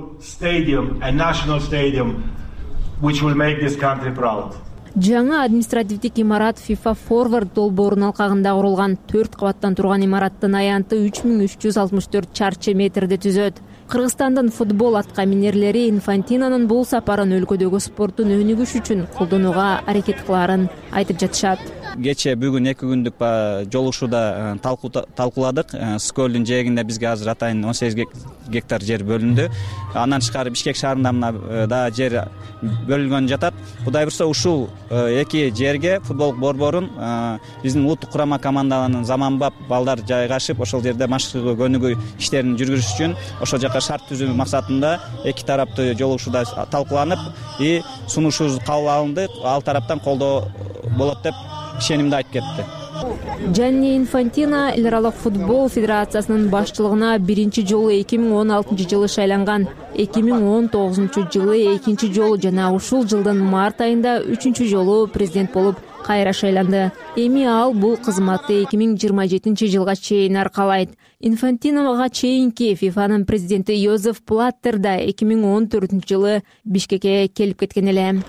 Жаңы административдик имарат FIFA Forward долбоорунун алкагында курулган төрт кабаттан турган имараттын аянты үч миң үч жүз алтымыш төрт чарчы метрди түзөт. Кыргызстандын футбол атка минерлери Инфантинонун бул сапарын өлкөдөгү спорттун өнүгүшү үчүн колдонууга аракет кылаарын айтып жатышат. Кече бүгүн эки күндүк жолугушууда талкууладык. Скөлдүн жээгинде бизге азыр атайын он сегиз гектар жер бөлүндү. Андан тышкары Бишкек шаарында мына да жер бөлүнгөн жатат. Кудай бурса ушул эки жерге футбол борборун биздин улуттук курама командаларынын заманбап балдар жайгашып, ошол жерде машыгуу көнүгүү иштерин жүргүзүш үчүн ошол жака шарт түзүү максатында эки тараптуу жолугушууда талкууланып, и сунушубуз кабыл алынды. Ал тараптан колдоо болот деп ишенимди айтып кетти. Джанни Инфантино эл аралык футбол федерациясынын башчылыгына биринчи жолу эки миң он алтынчы жылы шайланган. эки миң он тогузунчу жылы экинчи жолу жана ушул жылдын март айында үчүнчү жолу президент болуп кайра шайланды. Эми ал бул кызматты эки миң жыйырма жетинчи жылга чейин аркалайт. Инфантиновага чейинки фифанын президенти Йозеф Блаттер да эки миң он төртүнчү жылы Бишкекке келип кеткен эле.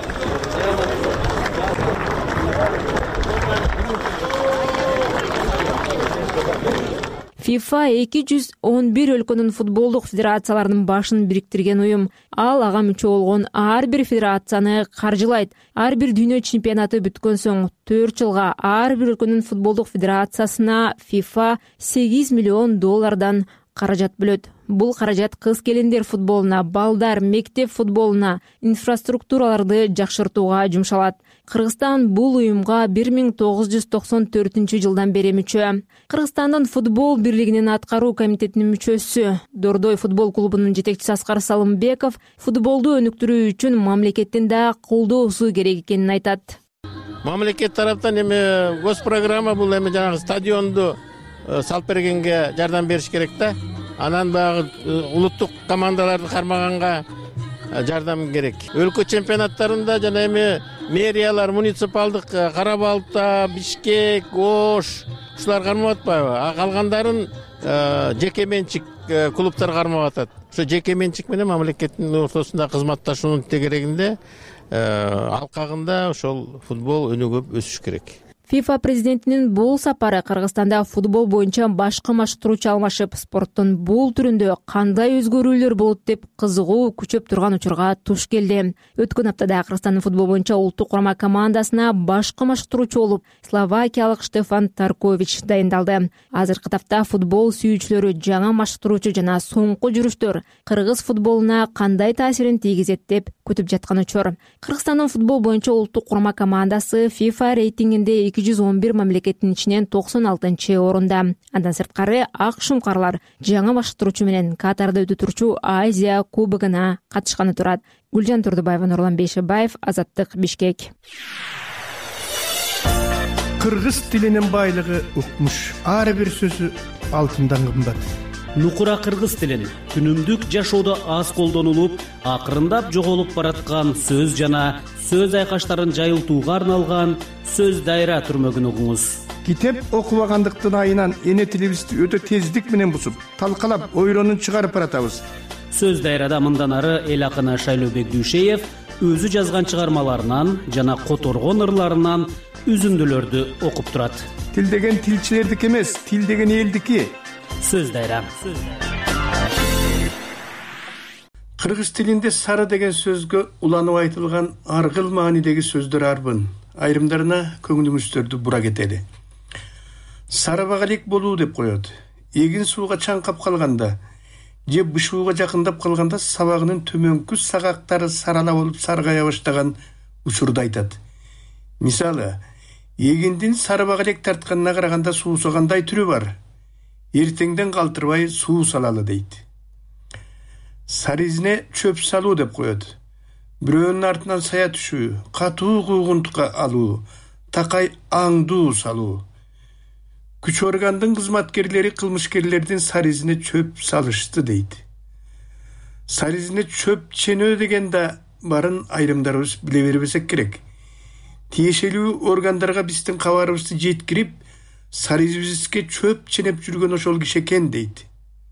ФИФА эки жүз он бир өлкөнүн футболдук федерацияларынын башын бириктирген уюм. Ал ага мүчө болгон ар бир федерацияны каржылайт. Ар бир дүйнө чемпионаты бүткөн соң төрт жылга ар бир өлкөнүн футболдук федерациясына ФИФА сегиз миллион доллардан каражат бөлөт. Бул каражат кыз келиндер футболуна, балдар, мектеп футболуна, инфраструктураларды жакшыртууга жумшалат. Кыргызстан бул уюмга бир миң тогуз жүз токсон төртүнчү жылдан бери мүчө. Кыргызстандын футбол бирлигинин аткаруу комитетинин мүчөсү, Дордой футбол клубунун жетекчиси Аскар Салымбеков футболду өнүктүрүү үчүн мамлекеттин да колдоосу керек экенин айтат. Мамлекет тараптан эми госпрограмма бул эми жанагы стадионду салып бергенге жардам бериш керек да. Анан баягы улуттук командаларды кармаганга жардам керек. Өлкө чемпионаттарында жана эми мэриялар, муниципалдык Карабалта, Бишкек, Ош ушулар кармап атпайбы? А калгандарын жеке менчик клубтар кармап атат. Ошо жеке менчик менен мамлекеттин ортосунда кызматташуунун тегерегинде алкагында ошол футбол өнүгүп өсүш керек. ФИФА президентинин бул сапары Кыргызстанда футбол боюнча башкы машыктыруучу алмашып, спорттун бул түрүндө кандай өзгөрүүлөр болот деп кызыгуу күчөп турган учурга туш келди. Өткөн аптада Кыргызстандын футбол боюнча улуттук курама командасына башкы машыктыруучу болуп словакиялык Штефан Таркович дайындалды. Азыркы тапта футбол сүйүүчүлөрү жаңа машыктыруучу жана соңку жүрүштөр кыргыз футболуна кандай таасирин тийгизет деп күтүп жаткан учур. Кыргызстандын футбол боюнча улуттук курама командасы ФИФА рейтингинде эки жүз он бир мамлекеттин ичинен токсон алтынчы орунда. Андан сырткары ак шумкарлар жаңа машыктыруучу менен Катарда өтүп турчу Азия кубогуна катышканы турат. Гүлжан Турдубаева, Нурлан Бейшебаев, Азаттык, Бишкек. Кыргыз тилинин байлыгы укмуш. Ар бир сөзү алтындан кымбат. Нукура кыргыз тилин күнүмдүк жашоодо аз колдонулуп, акырындап жоголуп бараткан сөз жана сөз айкаштарын жайылтууга арналган сөз дайра түрмөгүн угуңуз. Китеп окубагандыктын айынан эне тилибизди өтө тездик менен бусуп, талкалап, ойлонуп чыгарып баратабыз. Сөз дайрада мындан ары эл акыны Шайлообек Дүйшеев өзү жазган чыгармаларынан жана которгон ырларынан үзүндүлөрдү окуп турат. Тил деген тилчилердики эмес, тил деген элдики. Сөз дайра. Кыргыз тилинде сары деген сөзгө уланып айтылган аргыл маанидеги сөздөр арбын. Айрымдарына көңүлүңүздөрдү бура кетели. Сары багалек болуу деп коет. Эгин сууга чаңкап калганда же бышууга жакындап калганда сабагынын төмөнкү сагактары сарала болуп саргая баштаган учурду айтат. Мисалы, эгиндин сары багалек тартканына караганда суусагандай түрү бар. Эртеңден калтырбай суу салалы дейт. Саризине чөп салуу деп коет. Бирөөнүн артынан сая түшүү, катуу куугунтукка алуу, такай аңдуу салуу. Күч органдын кызматкерлери кылмышкерлердин саризине чөп салышты дейт. Саризине чөп ченөө деген да барын айрымдарыбыз биле бербесек керек. Тиешелүү органдарга биздин кабарыбызды жеткирип, саризибизге чөп ченеп жүргөн ошол киши экен дейт.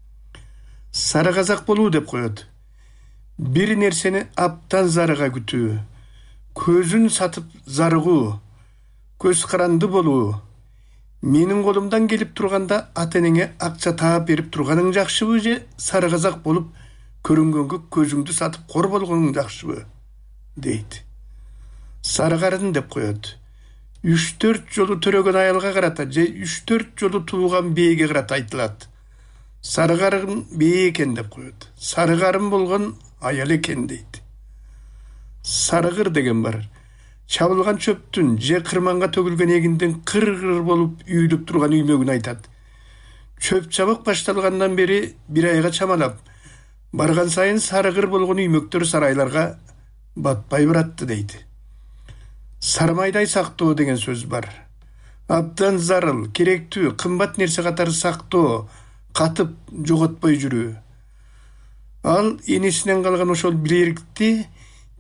Сары казак болуу деп коет. Бир нерсени аптан зарыга күтүү, көзүн сатып зарыгуу, көз каранды болуу. Менин колумдан келип турганда ата-энеңе акча таап берип турганың жакшыбы же сары казак болуп көрүнгөнгө көзүңдү сатып кор болгоның жакшыбы дейт. Сары карын деп коет. үч төрт жолу төрөгөн аялга карата же үч төрт жолу тууган бээге карата айтылат. Сары карын бээ экен деп коет. Сары карын болгон аял экен дейт. Сарыгыр деген бар. Чабылган чөптүн же кырманга төгүлгөн эгиндин кыр-кыр болуп үйүлүп турган үймөгүн айтат. Чөп чабык башталгандан бери бир айга чамалап, барган сайын сарыгыр болгон үймөктөр сарайларга батпай баратты дейт. Сармайдай сактоо деген сөз бар. Абдан зарыл, керектүү, кымбат нерсе катары сактоо, катып жоготпой жүрүү. Ал энесинен калган ошол билерикти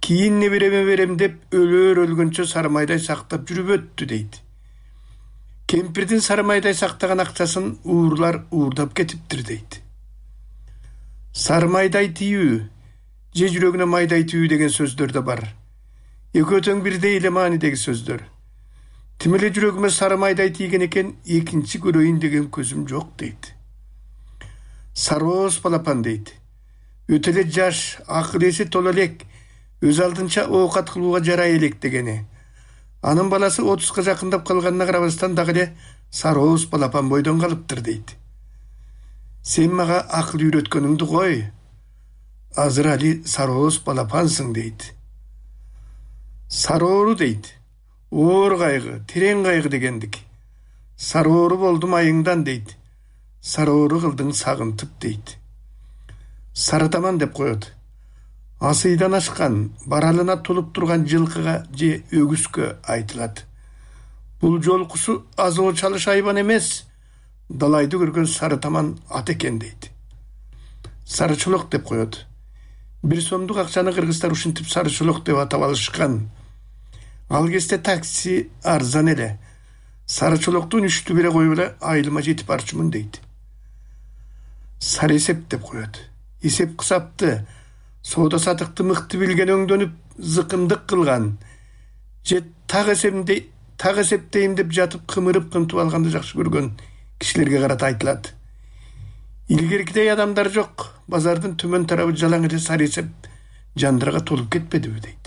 кийин небереме берем деп өлөр өлгөнчө сарымайдай сактап жүрүп өттү дейт. Кемпирдин сарымайдай сактаган акчасын уурлар уурдап кетиптир дейт. Сарымайдай тийүү же жүрөгүнө майдай тийүү деген сөздөр да бар. Экөө тең бирдей эле маанидеги сөздөр. Тим эле жүрөгүмө сарымайдай тийген экен, экинчи көрөйүн деген көзүм жок дейт. Сарооз балапан дейт. Өтө эле жаш, акыл эси тола элек, өз алдынча оокат кылууга жарай элек дегени. Анын баласы отузга жакындап калганына карабастан дагы эле сарооз балапан бойдон калыптыр дейт. Сен мага акыл үйрөткөнүңдү кой. Азыр али сарооз балапансың дейт. Сароору дейт. Оор кайгы, терең кайгы дегендик. Сароору болдум айыңдан дейт. Сароору кылдың сагынтып дейт. Сарытаман деп коет. Асыйдан ашкан, баралына толуп турган жылкыга же өгүскө айтылат. Бул жолкусу азоо чалыш айбан эмес, далайды көргөн сарытаман ат экен дейт. Сарычолок деп коет. Бир сомдук акчаны кыргыздар ушинтип сарычолок деп атап алышкан. Ал кезде такси арзан эле. Сарычолоктун үчтү бире коюп эле айылыма жетип барчумун дейт. Сары эсеп деп коет. Эсеп кысапты, соода сатыкты мыкты билген өңдөнүп зыкымдык кылган. Же так эсепте так эсептейм деп жатып кымырып кымтып алганды жакшы көргөн кишилерге карата айтылат. Илгеркидей адамдар жок. Базардын төмөн тарабы жалаң эле сары эсеп жандырга толуп кетпедиби дейт.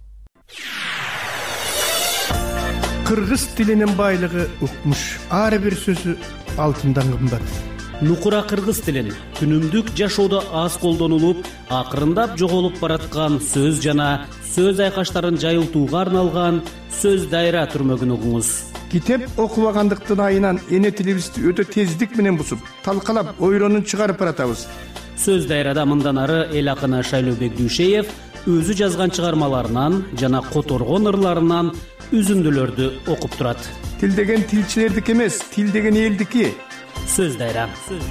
Кыргыз тилинин байлыгы укмуш. Ар бир сөзү алтындан кымбат. Нукура кыргыз тилин күнүмдүк жашоодо аз колдонулуп, акырындап жоголуп бараткан сөз жана сөз айкаштарын жайылтууга арналган сөз дайра түрмөгүн угуңуз. Китеп окубагандыктын айынан эне тилибизди өтө тездик менен бусуп, талкалап, ойронун чыгарып баратабыз. Сөз дайрада мындан ары эл акыны Шайлообек Дүйшеев өзү жазган чыгармаларынан жана которгон ырларынан үзүндүлөрдү окуп турат. Тил деген тилчилердики эмес, тил деген элдики. Сөз дайра.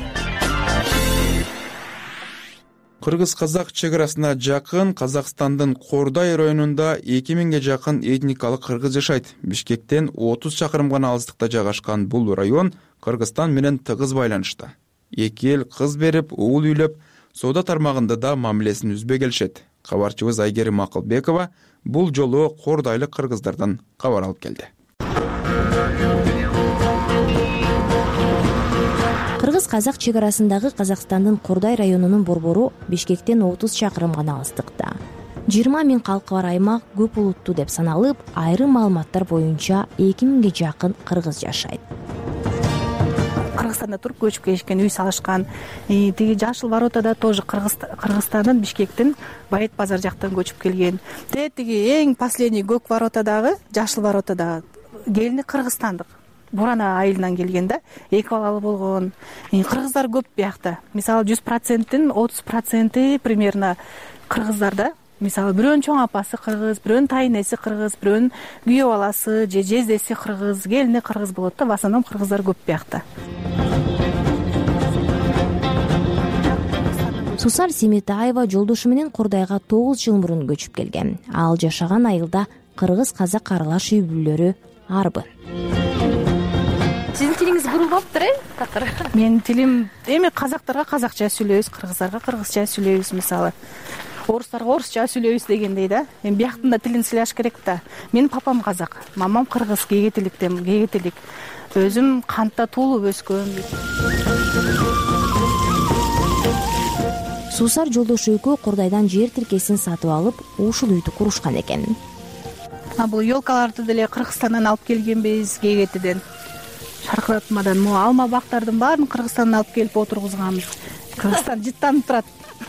Кыргыз казак чек арасына жакын Казакстандын Кордай районунда эки миңге жакын этникалык кыргыз жашайт. Бишкектен отуз чакырым гана алыстыкта жайгашкан бул район Кыргызстан менен тыгыз байланышта. Эки эл кыз берип, уул үйлөп, соода тармагында да мамилесин үзбөй келишет. Кабарчыбыз Айгерим Акылбекова бул жолу кордайлык кыргыздардан кабар алып келди. Кыргыз-казак чек арасындагы Казакстандын Кордай районунун борбору Бишкектен отуз чакырым гана алыстыкта. жыйырма миң калкы бар аймак көп улуттуу деп саналып, айрым маалыматтар боюнча эки миңге жакын кыргыз жашайт. Кыргызстанда туруп көчүп келишкен, үй салышкан. Тиги Жашыл воротада тоже Кыргызстандын Бишкектин Байет базар жактан көчүп келген. Тиги эң последний көк воротадагы, Жашыл воротадагы келини кыргызстандык. Бурана айылынан келген да, эки балалы болгон. Кыргыздар көп биякта. Мисалы жүз проценттин отуз проценти примерно кыргыздарда. Мисалы бирөөнүн чоң апасы кыргыз, бирөөнүн тайнеси кыргыз, бирөөнүн күйөө баласы же жездеси кыргыз, келини кыргыз болот да, в основном кыргыздар көп биякта. Сусар Семетаева жолдошу менен Кордайга тогуз жыл мурун көчүп келген. Ал жашаган айылда кыргыз-казак аралаш үй бүлөлөрү арбы. Сиздин тилиңиз бурулбаптыр, э? Такыр. Менин тилим эми казактарга казакча сүйлөйбүз, кыргыздарга кыргызча сүйлөйбүз, мисалы. Орустарга орусча сүйлөйбүз дегендей да. Эми бияктын да тилин сүйлөш керек да. Менин папам казак, мамам кыргыз, кегетиликтен, кегетилик. Өзүм кантта туулуп өскөм. Сусар жолдошу экөө Кордайдан жер тиркесин сатып алып, ушул үйдү курушкан экен. А бул ёлкаларды деле Кыргызстандан алып келгенбиз, Кегетиден. Шаркыратмадан могу алма бактардын баарын Кыргызстандан алып келип отургузганбыз. Кыргызстан жыттанып турат.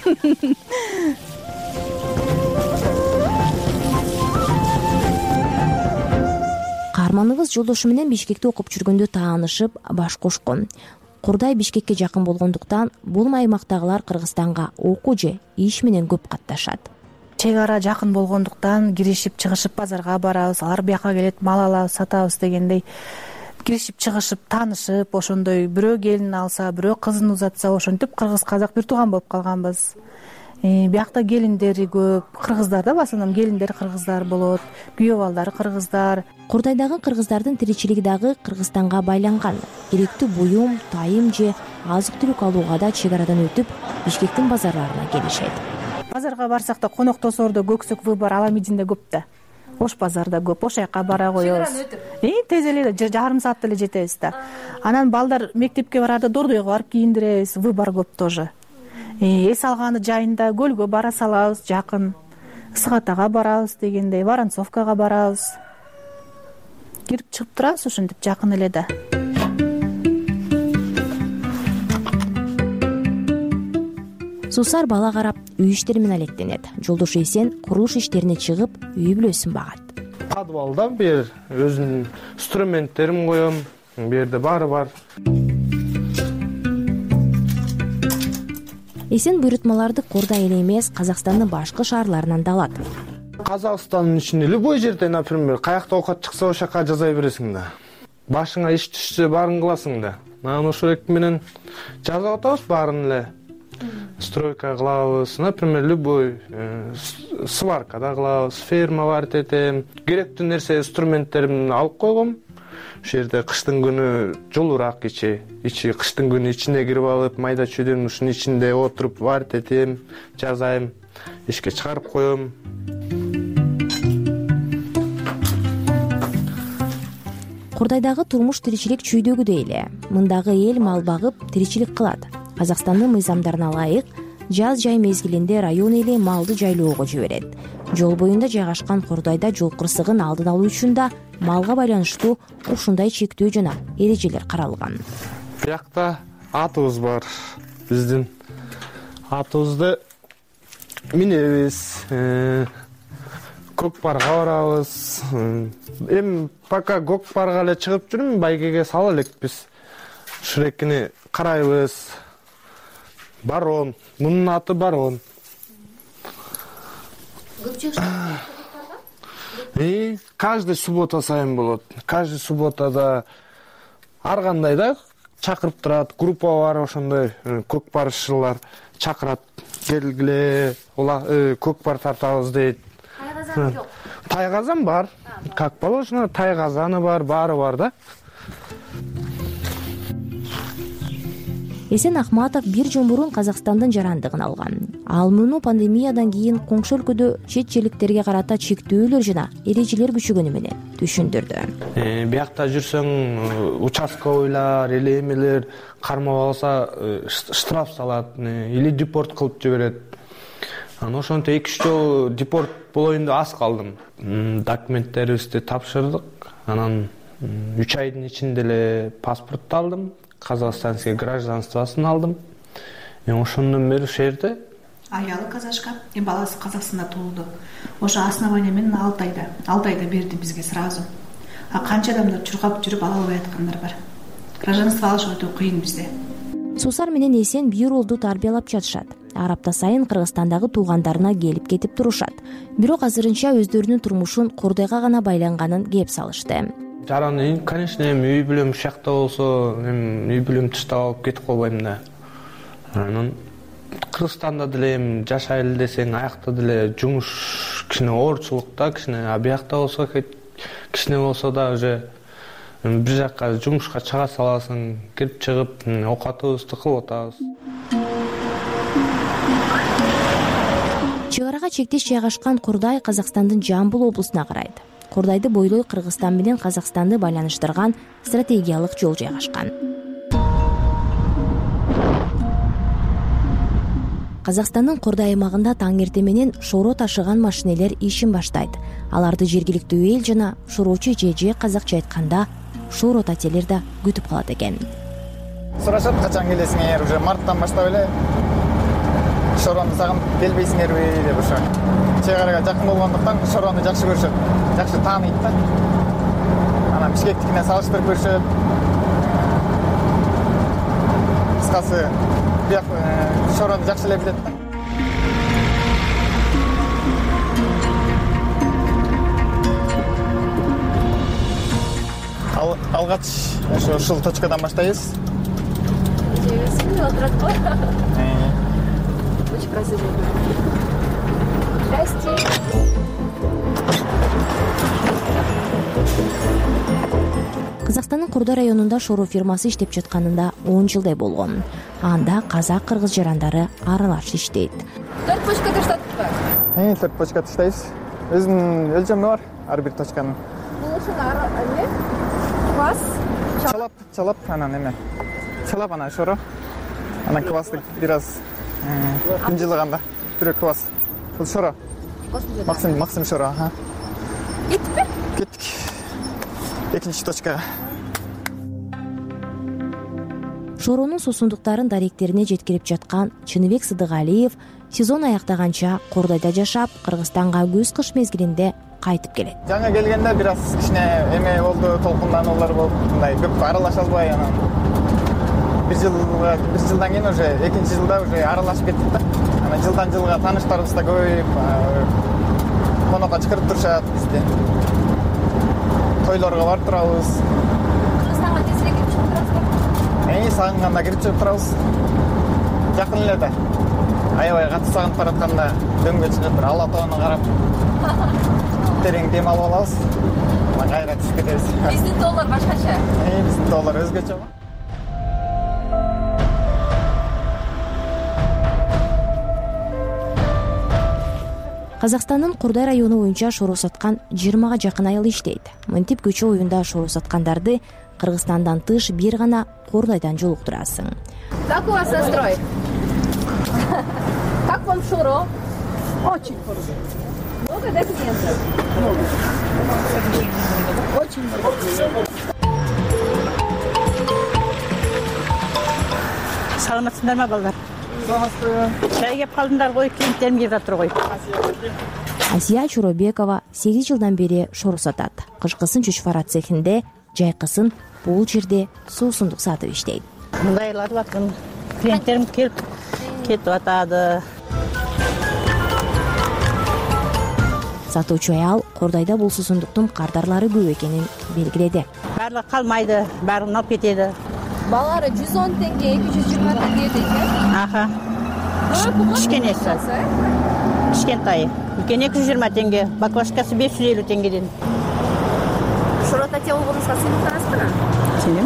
Каарманыбыз жолдошу менен Бишкекте окуп жүргөндө таанышып, баш кошкон. Кордай Бишкекке жакын болгондуктан бул аймактагылар Кыргызстанга окуу же иш менен көп катташат. Чек ара жакын болгондуктан киришип чыгышып базарга барабыз, алар бияка келет, мал алабыз, сатабыз дегендей. Киришип чыгышып, таанышып, ошондой бирөө келин алса, бирөө кызын узатса, ошентип кыргыз-казак бир тууган болуп калганбыз. биякта келиндери көп, кыргыздар да в основном келиндери кыргыздар болот, күйөө балдары кыргыздар. Курдайдагы кыргыздардын тиричилиги дагы Кыргызстанга байланган. Керектүү буюм, тайым же азык-түлүк алууга да чек арадан өтүп, Бишкектин базарларына келишет. Базарга барсак да коноктосордо көксөк выбор Аламединде көп да. Ош базарда көп, ошол жака бара коебуз. Тез эле жарым саатта эле жетебиз да. Анан балдар мектепке барарда Дордойго барып кийиндиребиз, выбор көп тоже. Эс алганы жайында көлгө бара салабыз, жакын. Ысык Атага барабыз дегендей, Воронцовкага барабыз. Кирип чыгып турабыз ушинтип жакын эле да. Суусар бала карап үй иштери менен алектенет. Жолдошу Эсен курулуш иштерине чыгып, үй бүлөсүн багат. Подвалда бир өзүнүн инструменттерин коем, бу жерде баары бар. Эсен буйрутмаларды Курдай эле эмес, Казакстандын башка шаарларынан да алат. Казакстандын ичинде любой жерде, например, каякта оокат чыкса ошол жака жаза бересиң да. Башыңа иш түшсө баарын кыласың да. Анан ошол эки менен жазып атабыз баарын эле. Стройка кылабыз, например, любой сваркада кылабыз, ферма бар дедим. Керектүү нерсе инструменттеримди алып койгом. Ошол жерде кыштын күнү жылуураак ичи, ичи кыштын күнү ичине кирип алып, майда чүйдөн ушунун ичинде отуруп бар дедим, жазайм, ишке чыгарып коем. Курдайдагы турмуш тиричилик чүйдөгүдөй эле. Мындагы эл мал багып, тиричилик кылат. Казакстандын мыйзамдарына ылайык жаз жай мезгилинде район эли малды жайлоого жиберет. Жол боюнда жайгашкан Курдайда жол кырсыгын алдын алуу үчүн да малга байланыштуу ушундай чектөө жана эрежелер каралган. Биякта атыбыз бар. Биздин атыбызды минебиз, көк парга барабыз. Эми пока көк парга эле чыгып жүрүм, байгеге сала элекпиз. Шурекини карайбыз. Барон, мунун аты Барон. И каждый суббота сайын болот. Каждый субботада ар кандай да чакырып турат, группа бар ошондой көк барышчылар чакырат. Келгиле, көк бар тартабыз дейт. Тайгазан жок. Тайгазан бар. Как положено, тайгазаны бар, баары бар да. Эсен Ахматов бир жыл мурун Казакстандын жарандыгын алган. Ал муну пандемиядан кийин коңшу өлкөдө чет жерликтерге карата чектөөлөр жана эрежелер күчөгөнү менен түшүндүрдү. Биякта жүрсөң, участковыйлар, эле эмелер кармап алса штраф салат или депорт кылып жиберет. Анан ошентип эки үч жолу депорт болоюн деп аз калдым. Документтерибизди тапшырдык. Анан үч айдын ичинде эле паспортду алдым. Казахстанский гражданствосын алдым. Ошондон бери ушул жерде. Аялы казашка, баласы Казакстанда туулду. Ошо основание менен алты айда, алты айда берди бизге сразу. А канча адамдар чуркап жүрүп ала албай аткандар бар. Гражданство алыш өтө кыйын бизде. Суусар менен Эсен бир уулду тарбиялап жатышат. Ар апта сайын Кыргызстандагы туугандарына келип кетип турушат. Бирок азырынча өздөрүнүн турмушун Курдайга гана байланганын кеп салышты. Жараны, конечно, эми үй бүлөм ушакта болсо, эми үй бүлөм таштап алып кетип калбайм да. Анан Кыргызстанда деле эми жашайлы десең, аякта деле жумуш кичине оорчулук да, кичине, а биякта болсо кичине болсо да уже бир жакка жумушка чыга саласың, кирип чыгып, оокатыбызды кылып атабыз. Чек арага чектеш жайгашкан Курдай Казакстандын Жамбыл облусуна карайт. Курдайды бойлой Кыргызстан менен Казакстанды байланыштырган стратегиялык жол жайгашкан. Казакстандын Курдай аймагында таң эрте менен шоро ташыган машинелер ишин баштайт. Аларды жергиликтүү эл жана шороочу же казакча айтканда шорот ателер да күтүп калат экен. Сурашат, качан келесиңер? Уже марттан баштап эле шорону сагынып келбейсиңерби деп ошо. Чек арага жакын болгондуктан шорону жакшы көрүшөт, жакшы тааныйт да. Анан Бишкектикине салыштырып көрүшөт. Кыскасы, бияк шорону жакшы эле билет да. Алгач ошо ушул точкадан баштайбыз. помочь процедуру. Здрасте. Казакстандын Курдай районунда шороо фирмасы иштеп жатканында он жылдай болгон. Анда казак кыргыз жарандары аралаш иштейт. Төрт почка таштадыкпы? Э, төрт почка таштайбыз. Өзүнүн өлчөмү бар ар бир точканын. Бул ушун эме? Квас, чалап, чалап анан эме. Чалап анан шороо. Анан квасты бир аз күн жылыганда бирөө квас. Бул шороо. Максим, Максим шороо, ха. Кеттикпи? Кеттик. Экинчи точкага. Шоронун суусундуктарын даректерине жеткирип жаткан Чыныбек Сыдыгалиев сезон аяктаганча Курдайда жашап, Кыргызстанга күз-кыш мезгилинде кайтып келет. Жаңа келгенде бир аз кичине эме болду, толкундануулар болуп, мындай көп аралаша албай анан бир жыл бир жылдан кийин уже экинчи жылда уже аралашып кеттик да. Анан жылдан жылга тааныштарыбыз да көбөйүп, конокко чакырып турушат бизди. Тойлорго барып турабыз. Кыргызстанга тезирээк кирип чыгып турасызбы? Эми сагынганда кирип чыгып турабыз. Жакын эле да. Аябай катуу сагынып баратканда дөңгө чыгып бир Ала тоону карап терең дем алып алабыз. Анан кайра түшүп кетебиз. Биздин тоолор башкача. Э, биздин тоолор өзгөчө. Казакстандын Курдай району боюнча шороо саткан жыйырмага жакын айыл иштейт. Мынтип көчө оюнда шороо саткандарды Кыргызстандан тыш бир гана Курдайдан жолуктурасың. Как у вас настрой? Как вам шоро? Очень хорошо. Много, да, клиентов? Много. Очень много. Саламатсыздарбы балдар? Чай кеп калдыңдар ғой, клиенттерим келип жатыр ғой. Асия Чуробекова сегиз жылдан бери шороо сатат. Кышкысын чучвара цехинде, жайкысын бул жерде суусундук сатып иштейт. Мындайлар бакын, клиенттерим келип кетип атады. Сатуучу аял Курдайда бул суусундуктун кардарлары көп экенин белгиледи. Баардыгы калмайды, баарын алып кетеді. Балары жүз он теңге, эки жүз жыйырма теңге дейт. Аха. Кичкенеси. Кичкентайы. Үлкен эки жүз жыйырма теңге, баклажкасы беш жүз элүү теңгеден. Шороо тате болгонуңузга сыйынтасызбы? Сенем.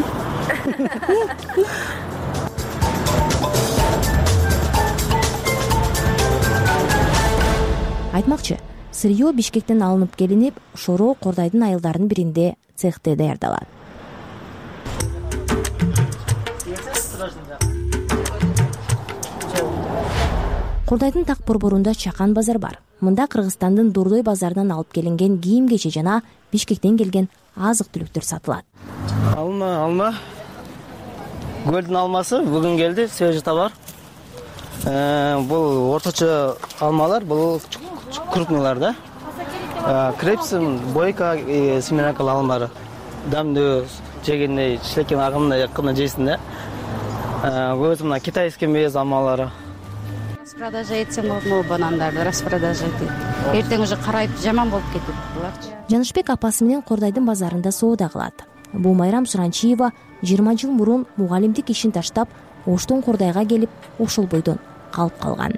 Айтмакчы, сырьё Бишкектен алынып келинип, шороо Курдайдын айылдарынын биринде цехте даярдалат. Курдайдын так борборунда Чакан базар бар. Мында Кыргызстандын Дурдой базарынан алып келинген кийим-кече жана Бишкектен келген азык-түлүктөр сатылат. Алма, алма. Гөлдүн алмасы бүгүн келди, свежий товар. Бул орточо алмалар, бул крупныйлар да. Крепсин, бойка, семенакал алмалары. Дамдуу жегенде, шилекен агымына якында жейсин да. Көбүсү мына китайский мейз алмалары. Распродажа этсем болму банандарды, распродажа этет. Эртең уже карайып жаман болуп кетет буларчы. Жанышбек апасы менен Курдайдын базарында соода кылат. Бул Майрам Суранчиева жыйырма жыл мурун мугалимдик ишин таштап, Оштон Курдайга келип, ошол бойдон калып калган.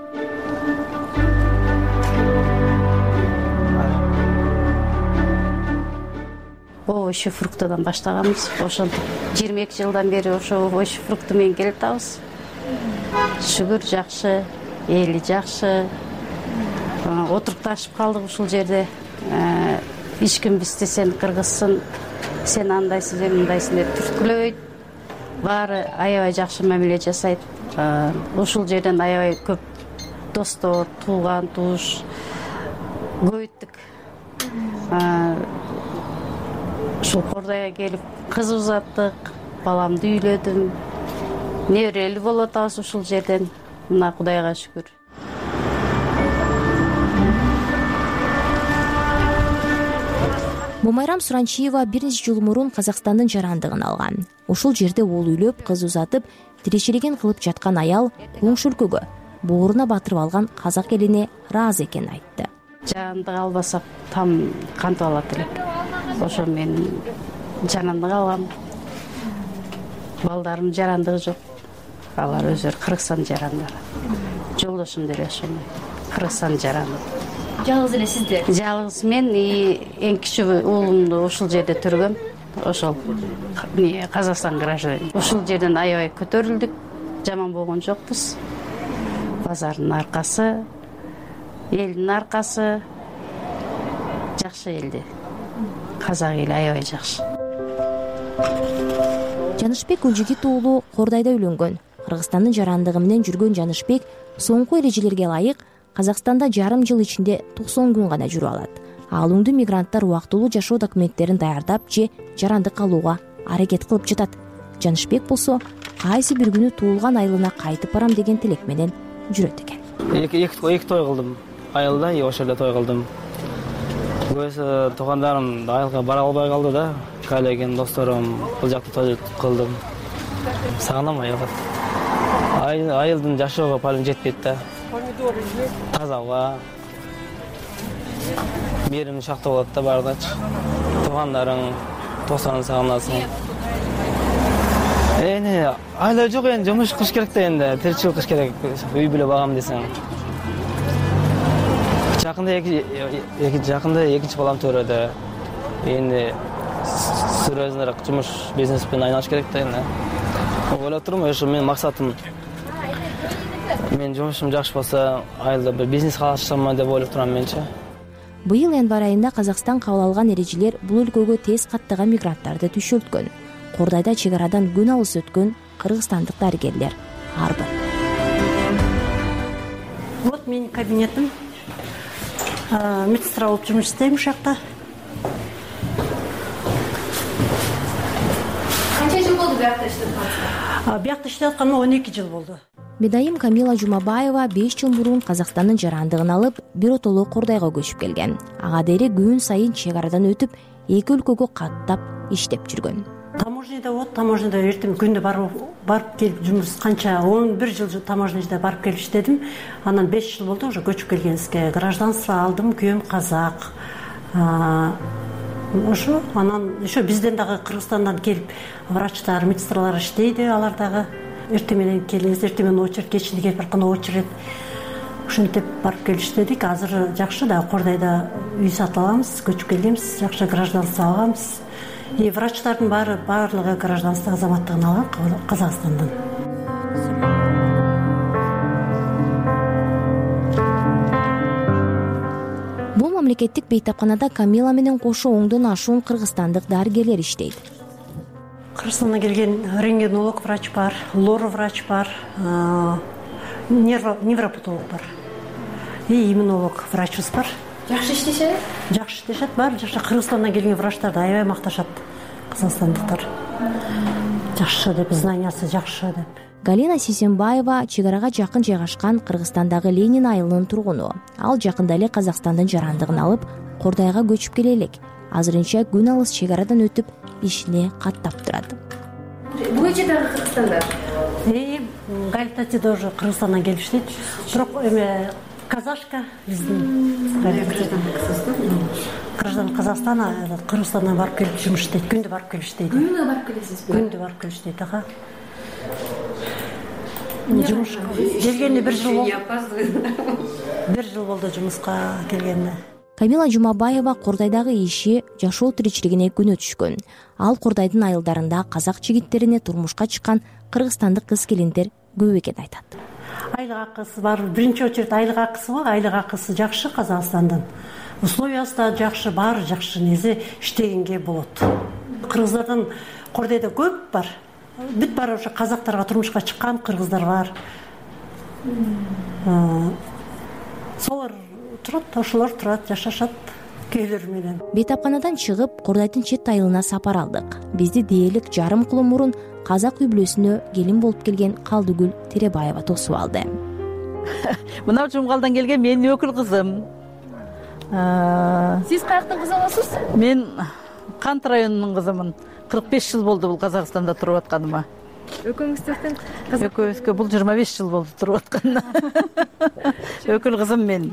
Овощи, фруктыдан баштаганбыз. Ошентип жыйырма эки жылдан бери ошо овощи, фрукты менен келип атабыз. Шүгүр жакшы, эли жакшы. Отурукташып калдык ушул жерде. Эч ким бизди сен кыргызсың, сен андайсың, сен мындайсың деп түрткүлөйт. Баары аябай жакшы мамиле жасайт. Ушул жерден аябай көп достор, тууган, тууш көбөйттүк. Ушул Курдайга келип кыз узаттык, баламды үйлөдүм. Неберелүү болуп атабыз ушул жерден. Мына Кудайга шүгүр. Майрам Суранчиева бир нече жыл мурун Казакстандын жарандыгын алган. Ушул жерде уул үйлөп, кыз узатып, тиричилигин кылып жаткан аял коңшу өлкөгө бооруна батырып алган казак элине ыраазы экенин айтты. Жарандык албасак там кантип алат элек. Ошо мен жарандык алгам. Балдарымдын жарандыгы жок. Алар өздөрү Кыргызстан жарандары. жолдошум деле ошол Кыргызстан жараны. Жалгыз эле сиздер? Жалгыз мен эң кичи уулумду ушул жерде төргөм. Ошол Казакстан гражданин. Ушул жерден аябай көтөрүлдүк. Жаман болгон жокпуз. Базардын аркасы, элдин аркасы жакшы элди. Казак эли аябай жакшы. Жанышбек Өлжигит уулу Кордайда үйлөнгөн. Кыргызстандын жарандыгы менен жүргөн Жанышбек соңку эрежелерге ылайык Казакстанда жарым жыл ичинде токсон күн гана жүрүп алат. Ал уңдуу мигранттар убактылуу жашоо документтерин даярдап же жарандык алууга аракет кылып жатат. Жанышбек болсо кайсы бир күнү туулган айылына кайтып барам деген тилек менен жүрөт экен. Эки эки той кылдым. Айылда ошол эле той кылдым. Көбүсү туугандарым айылга бара албай калды да. Коллегем, досторум бул жакта той кылдым. Сагынам айылга. Айылдын жашоого палым жетпейт да. Таза аба. Мерим шактуу болот да бардачы. Туугандарың, тосаңын сагынасың. Эне айла жок энди жумуш кылыш керек да энди. Тиричилик кылыш керек. Үй бүлө багам десең. Жакында эки эки жакында экинчи балам төрөдө. Энди серьезныраак жумуш бизнеспен айналыш керек да энди. Ойлоп турмун, ошо менин максатым. Мен жумушум жакшы болсо, айылда бир бизнес ачсам деп ойлоп турам менчи. Быйыл январь айында Казакстан кабыл алган эрежелер бул өлкөгө тез каттаган мигранттарды түшөлткөн. Кордайда чек арадан күн алыс өткөн кыргызстандык дарыгерлер ар бир. Вот менин кабинетим. Медсестра болуп жумуш иштейм ушул жакта. Канча жыл болду биякта иштеп атканыңызга? Биякта иштеп атканыма он эки жыл болду. Медайым Камила Жумабаева беш жыл мурун Казакстандын жарандыгын алып, биротоло Кордайга көчүп келген. Ага дери күн сайын чек арадан өтүп, эки өлкөгө каттап иштеп жүргөн. Таможняда вот таможняда эртең күндө барып барып келип жумуш канча он бир жыл таможняда барып келип иштедим. Анан беш жыл болду уже көчүп келгенибизге. Гражданство алдым, күйөөм казак. Ошо анан ошо бизден дагы Кыргызстандан келип врачтар, медсестралар иштейди, алар дагы эртең менен келиңиз, эртең менен очередь, кечинде келип барканда очередь. Ушинтип барып келип иштедик. Азыр жакшы да, Кордайда үй сатып алабыз, көчүп келгенбиз, жакшы гражданство алганбыз. И врачтардын баары баарлыгы гражданство азаматтыгын алган Казакстандан. Бул мамлекеттик бейтапканада Камила менен кошо оңдон ашуун кыргызстандык дарыгерлер иштейт. Кыргызстандан келген рентгенолог врач бар, лор врач бар, невропатолог бар. И иммунолог врачыбыз бар. Жакшы иштешет? Жакшы иштешет, бар. Жакшы Кыргызстандан келген врачтарды аябай макташат казакстандыктар. Жакшы деп, знаниясы жакшы деп. Галина Сисенбаева чек арага жакын жайгашкан Кыргызстандагы Ленин айылынын тургуну. Ал жакында эле Казакстандын жарандыгын алып, Кордайга көчүп келе элек. Азырынча күн алыс чек арадан өтүп, ишине каттап турат. Буйча дагы Кыргызстанда? И Гальтати тоже Кыргызстандан келип иштейт. Бирок эме казашка биздин граждан Казакстана, Кыргызстандан барып келип жумуш иштейт, күндө барып келип иштейт. Күндө барып келесизби? Күндө барып келип иштейт, ага. Жумуш келгенине бир жыл болду. Бир жыл болду жумуска келгенине. Камила Жумабаева Кордайдагы иши жашоо тиричилигине күнөө түшкөн. Ал Кордайдын айылдарында казак жигиттерине турмушка чыккан кыргызстандык кыз-келиндер көп экенин айтат. Айлык акысы бар. Биринчи очередь айлык акысы бар. Айлык акысы жакшы Казакстандан. Условиясы да жакшы, баары жакшы, незе иштегенге болот. Кыргыздардан Кордайда көп бар. Бүт бар, ошо казактарга турмушка чыккан кыргыздар бар. Солар турат, ошолор турат, жашашат күйөлөр менен. Бейтапканадан чыгып, Кордайдын чет айылына сапар алдык. Бизди дээрлик жарым кылым мурун казак үй бүлөсүнө келин болуп келген Калдыгүл Теребаева тосуп алды. Мына Жумгалдан келген менин өкүл кызым. Сиз каяктын кызы болосуз? Мен Кант районунун кызымын. кырк беш жыл болду бул Казакстанда туруп атканыма. Экөөңүздөрдүн экөөбүзгө бул жыйырма беш жыл болду туруп атканына. Өкүл кызым мен.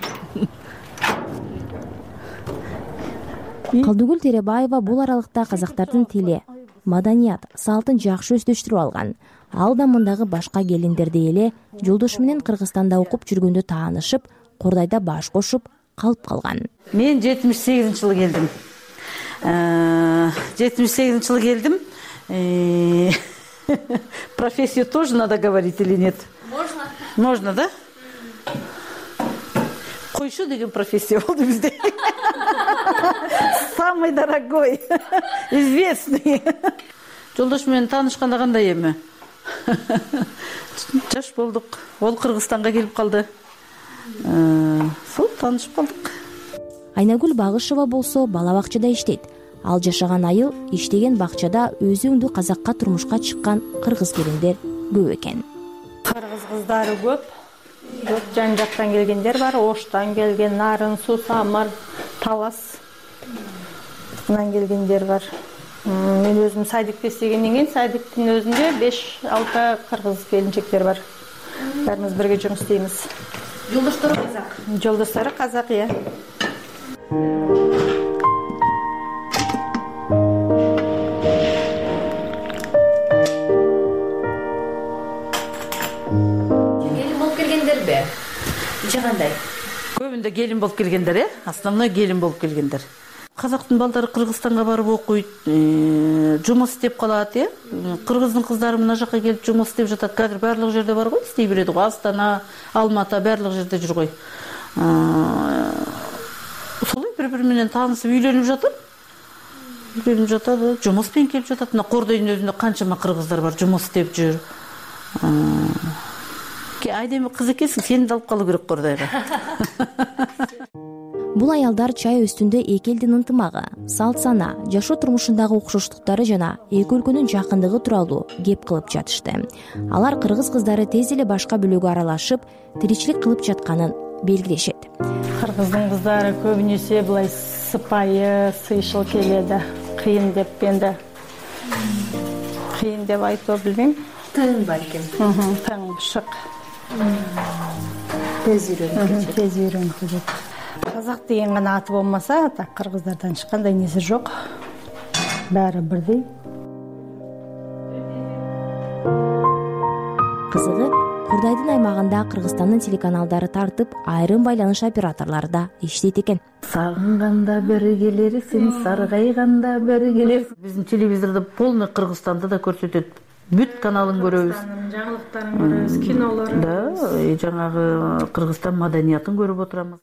Калдыгүл Теребаева бул аралыкта казактардын тили, маданият, салтын жакшы өздөштүрүп алган. ал да мындагы башка келиндердей эле жолдошу менен Кыргызстанда окуп жүргөндө таанышып, Кордайда баш кошуп калып калган. Мен жетимиш сегизинчи жылы келдим. жетимиш сегизинчи жылы келдим. Профессию тоже надо говорить или нет? Можно. Можно, да? Койшу деген профессия болду бизде. Самый дорогой, известный. Жолдош менен таанышканда кандай эми? Жаш болдук. Ол Кыргызстанга келип калды. Сол таанышып калдык. Айнагүл Багышева болсо бала бакчада иштейт. Ал жашаган айыл иштеген бакчада өзү өңдүү казакка турмушка чыккан кыргыз келиндер көп экен. Кыргыз кыздары көп. Көп жан жактан келгендер бар. Оштан келген, Нарын, Суу, Самар, Талас мынан келгендер бар. Мен өзүм садикте иштегенден кийин садиктин өзүндө беш алты кыргыз келинчектер бар. Баарыбыз бирге жұмыс істейміз. Жолдоштары казак. Жолдоштары казак, иә. Келин болуп келгендер бе? Ичи кандай? Көбүндө келин болуп келгендер, э? Основной келин болуп келгендер. Казактын балдары Кыргызстанга барып окуйт, жумуш иштеп калат, э? Кыргыздын кыздары мына жака келип жумуш иштеп жатат. Казыр барлык жерде бар го, истей берет го. Астана, Алматы, барлык жерде жүр гой. Солай бири-бири менен таанышып үйлөнүп жатат. Үйлөнүп жатат, жумуш менен келип жатат. Мына Кордойдун өзүндө канчама кыргыздар бар, жумуш иштеп жүр. Айдеме кыз экенсиң, сени да алып калуу керек Кордойго. Бул аялдар чай үстүндө эки элдин ынтымагы, салт сана, жашоо турмушундагы окшоштуктары жана эки өлкөнүн жакындыгы тууралуу кеп кылып жатышты. Алар кыргыз кыздары тез эле башка бөлөгө аралашып, тиричилик кылып жатканын белгилешет. Кыргыздын кыздары көбүнесе былай сыпайы, сыйшыл келеді. Кыйын деп енді. Кыйын деп айтып билбейм. Тыйын бар экен. Тыйын бышык. Тез үйрөнүп кетет. Тез үйрөнүп кетет. Казак деген гана аты болмаса, так кыргыздардан ешкандай несі жоқ. Бәрі бірдей. Кызыгы, Кордайдын аймагында Кыргызстандын телеканалдары тартып, айрым байланыш операторлары да иштейт экен. Сагынганда бери келерсиң, саргайганда бери келерсиң. Биздин телевизордо полный Кыргызстанды да көрсөтөт. Бүт каналын көрөбүз. Жаңылыктарын көрөбүз, кинолорун. Да, жаңагы Кыргызстан маданиятын көрүп отурабыз.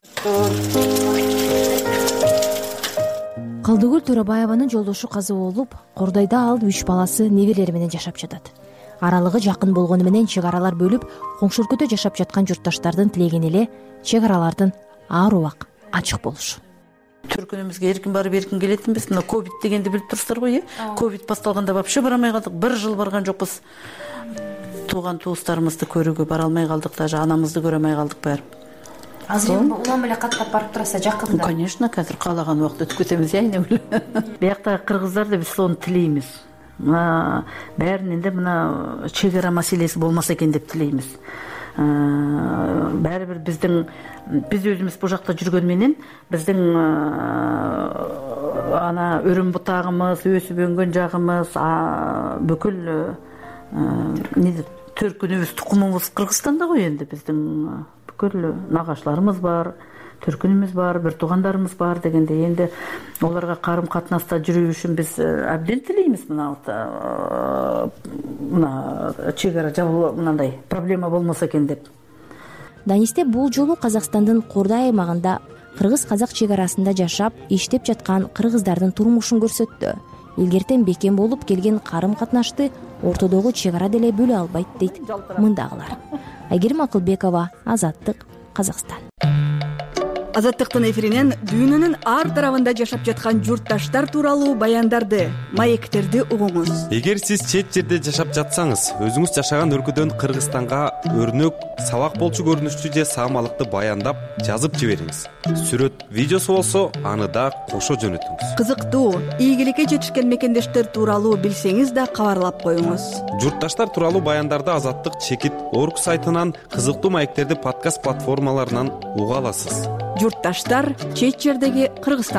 Калдыгүл Төрөбаеванын жолдошу каза болуп, Кордойдо ал үч баласы, неберелери менен жашап жатат. Аралыгы жакын болгону менен чек аралар бөлүп, коңшу өлкөдө жашап жаткан журтташтардын тилегени эле чек аралардын ар убак ачык болушу. Түркүнүмүзгө эркин барып эркин келетинбиз. Мына ковид дегенди билип турсуздар го, э? Ковид басталганда вообще барамай калдык. Бир жыл барган жокпуз. Тууган туустарыбызды көрүүгө бара алмай калдык, даже анамызды көрө алмай калдык баары. Азыр улам эле каттап барып тураса жакында. Конечно, казыр каалаган убакта өтүп кетебиз, айне эле. Бияктагы кыргыздарды биз сону тилейбиз. Мына баарынын да мына чек ара маселеси болмаса экен деп тилейбиз. Баары бир биздин биз өзүбүз бул жакта жүргөн менен биздин ана өрүм бутагыбыз, өсүп өнгөн жагыбыз, бүкүл төркүнүбүз, тукумубуз Кыргызстанда го энди. Биздин бүкүл нагашыларыбыз бар, төркүнүбүз бар, бир туугандарыбыз бар дегендей. Энди оларга карым катнаста жүрүү үчүн биз абден тилейбиз. Мына мына чек ара жабылып мындай проблема болмосо экен деп. Данисте бул жолу Казакстандын Кордай аймагында кыргыз-казак чек арасында жашап, иштеп жаткан кыргыздардын турмушун көрсөттү. Илгертен бекем болуп келген карым катнашты ортодогу чек ара деле бөлө албайт дейт мындагылар. Айгерим Акылбекова, Азаттык, Казакстан. Азаттыктын эфиринен дүйнөнүн ар тарабында жашап жаткан журтташтар тууралуу баяндарды, маектерди угуңуз. Эгер сиз чет жерде жашап жатсаңыз, өзүңүз жашаган өлкөдөн Кыргызстанга өрнөк, сабак болчу көрүнүштүү же саамалыкты баяндап, жазып жибериңиз. Сүрөт, видеосу болсо, аны да кошо жөнөтүңүз. Кызыктуу, ийгиликке жетишкен мекендештер тууралуу билсеңиз да кабарлап коюңуз. Журтташтар тууралуу баяндарды Азаттык чекит орг сайтынан, кызыктуу маектерди подкаст платформаларынан уга аласыз. Журтташтар чет жердеги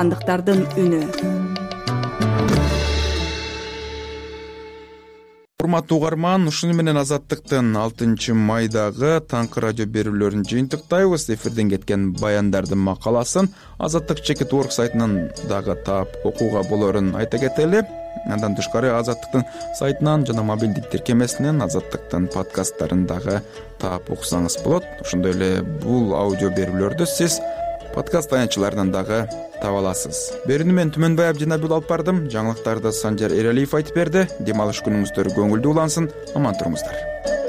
кыргызстандыктардын үнү. урматтуу угарман, ушуну менен Азаттыктын алтынчы майдагы таңкы радио берүүлөрүн жыйынтыктайбыз. Эфирден кеткен баяндардын макаласын Азаттык чекит орг сайтынан дагы таап окууга болорун айта кетели. Андан тышкары Азаттыктын сайтынан жана мобилдик тиркемесинен Азаттыктын подкасттарын дагы таап окусаңыз болот. Ошондой эле бул аудио берүүлөрдү сиз подкаст таянчыларынан дагы таба аласыз. Берүүнү мен Түмөнбай Абдинабил алып бардым. Жаңылыктарды Санжар Эралиев айтып берди. Дем алыш күнүңүздөр көңүлдүү улансын. Аман туруңуздар.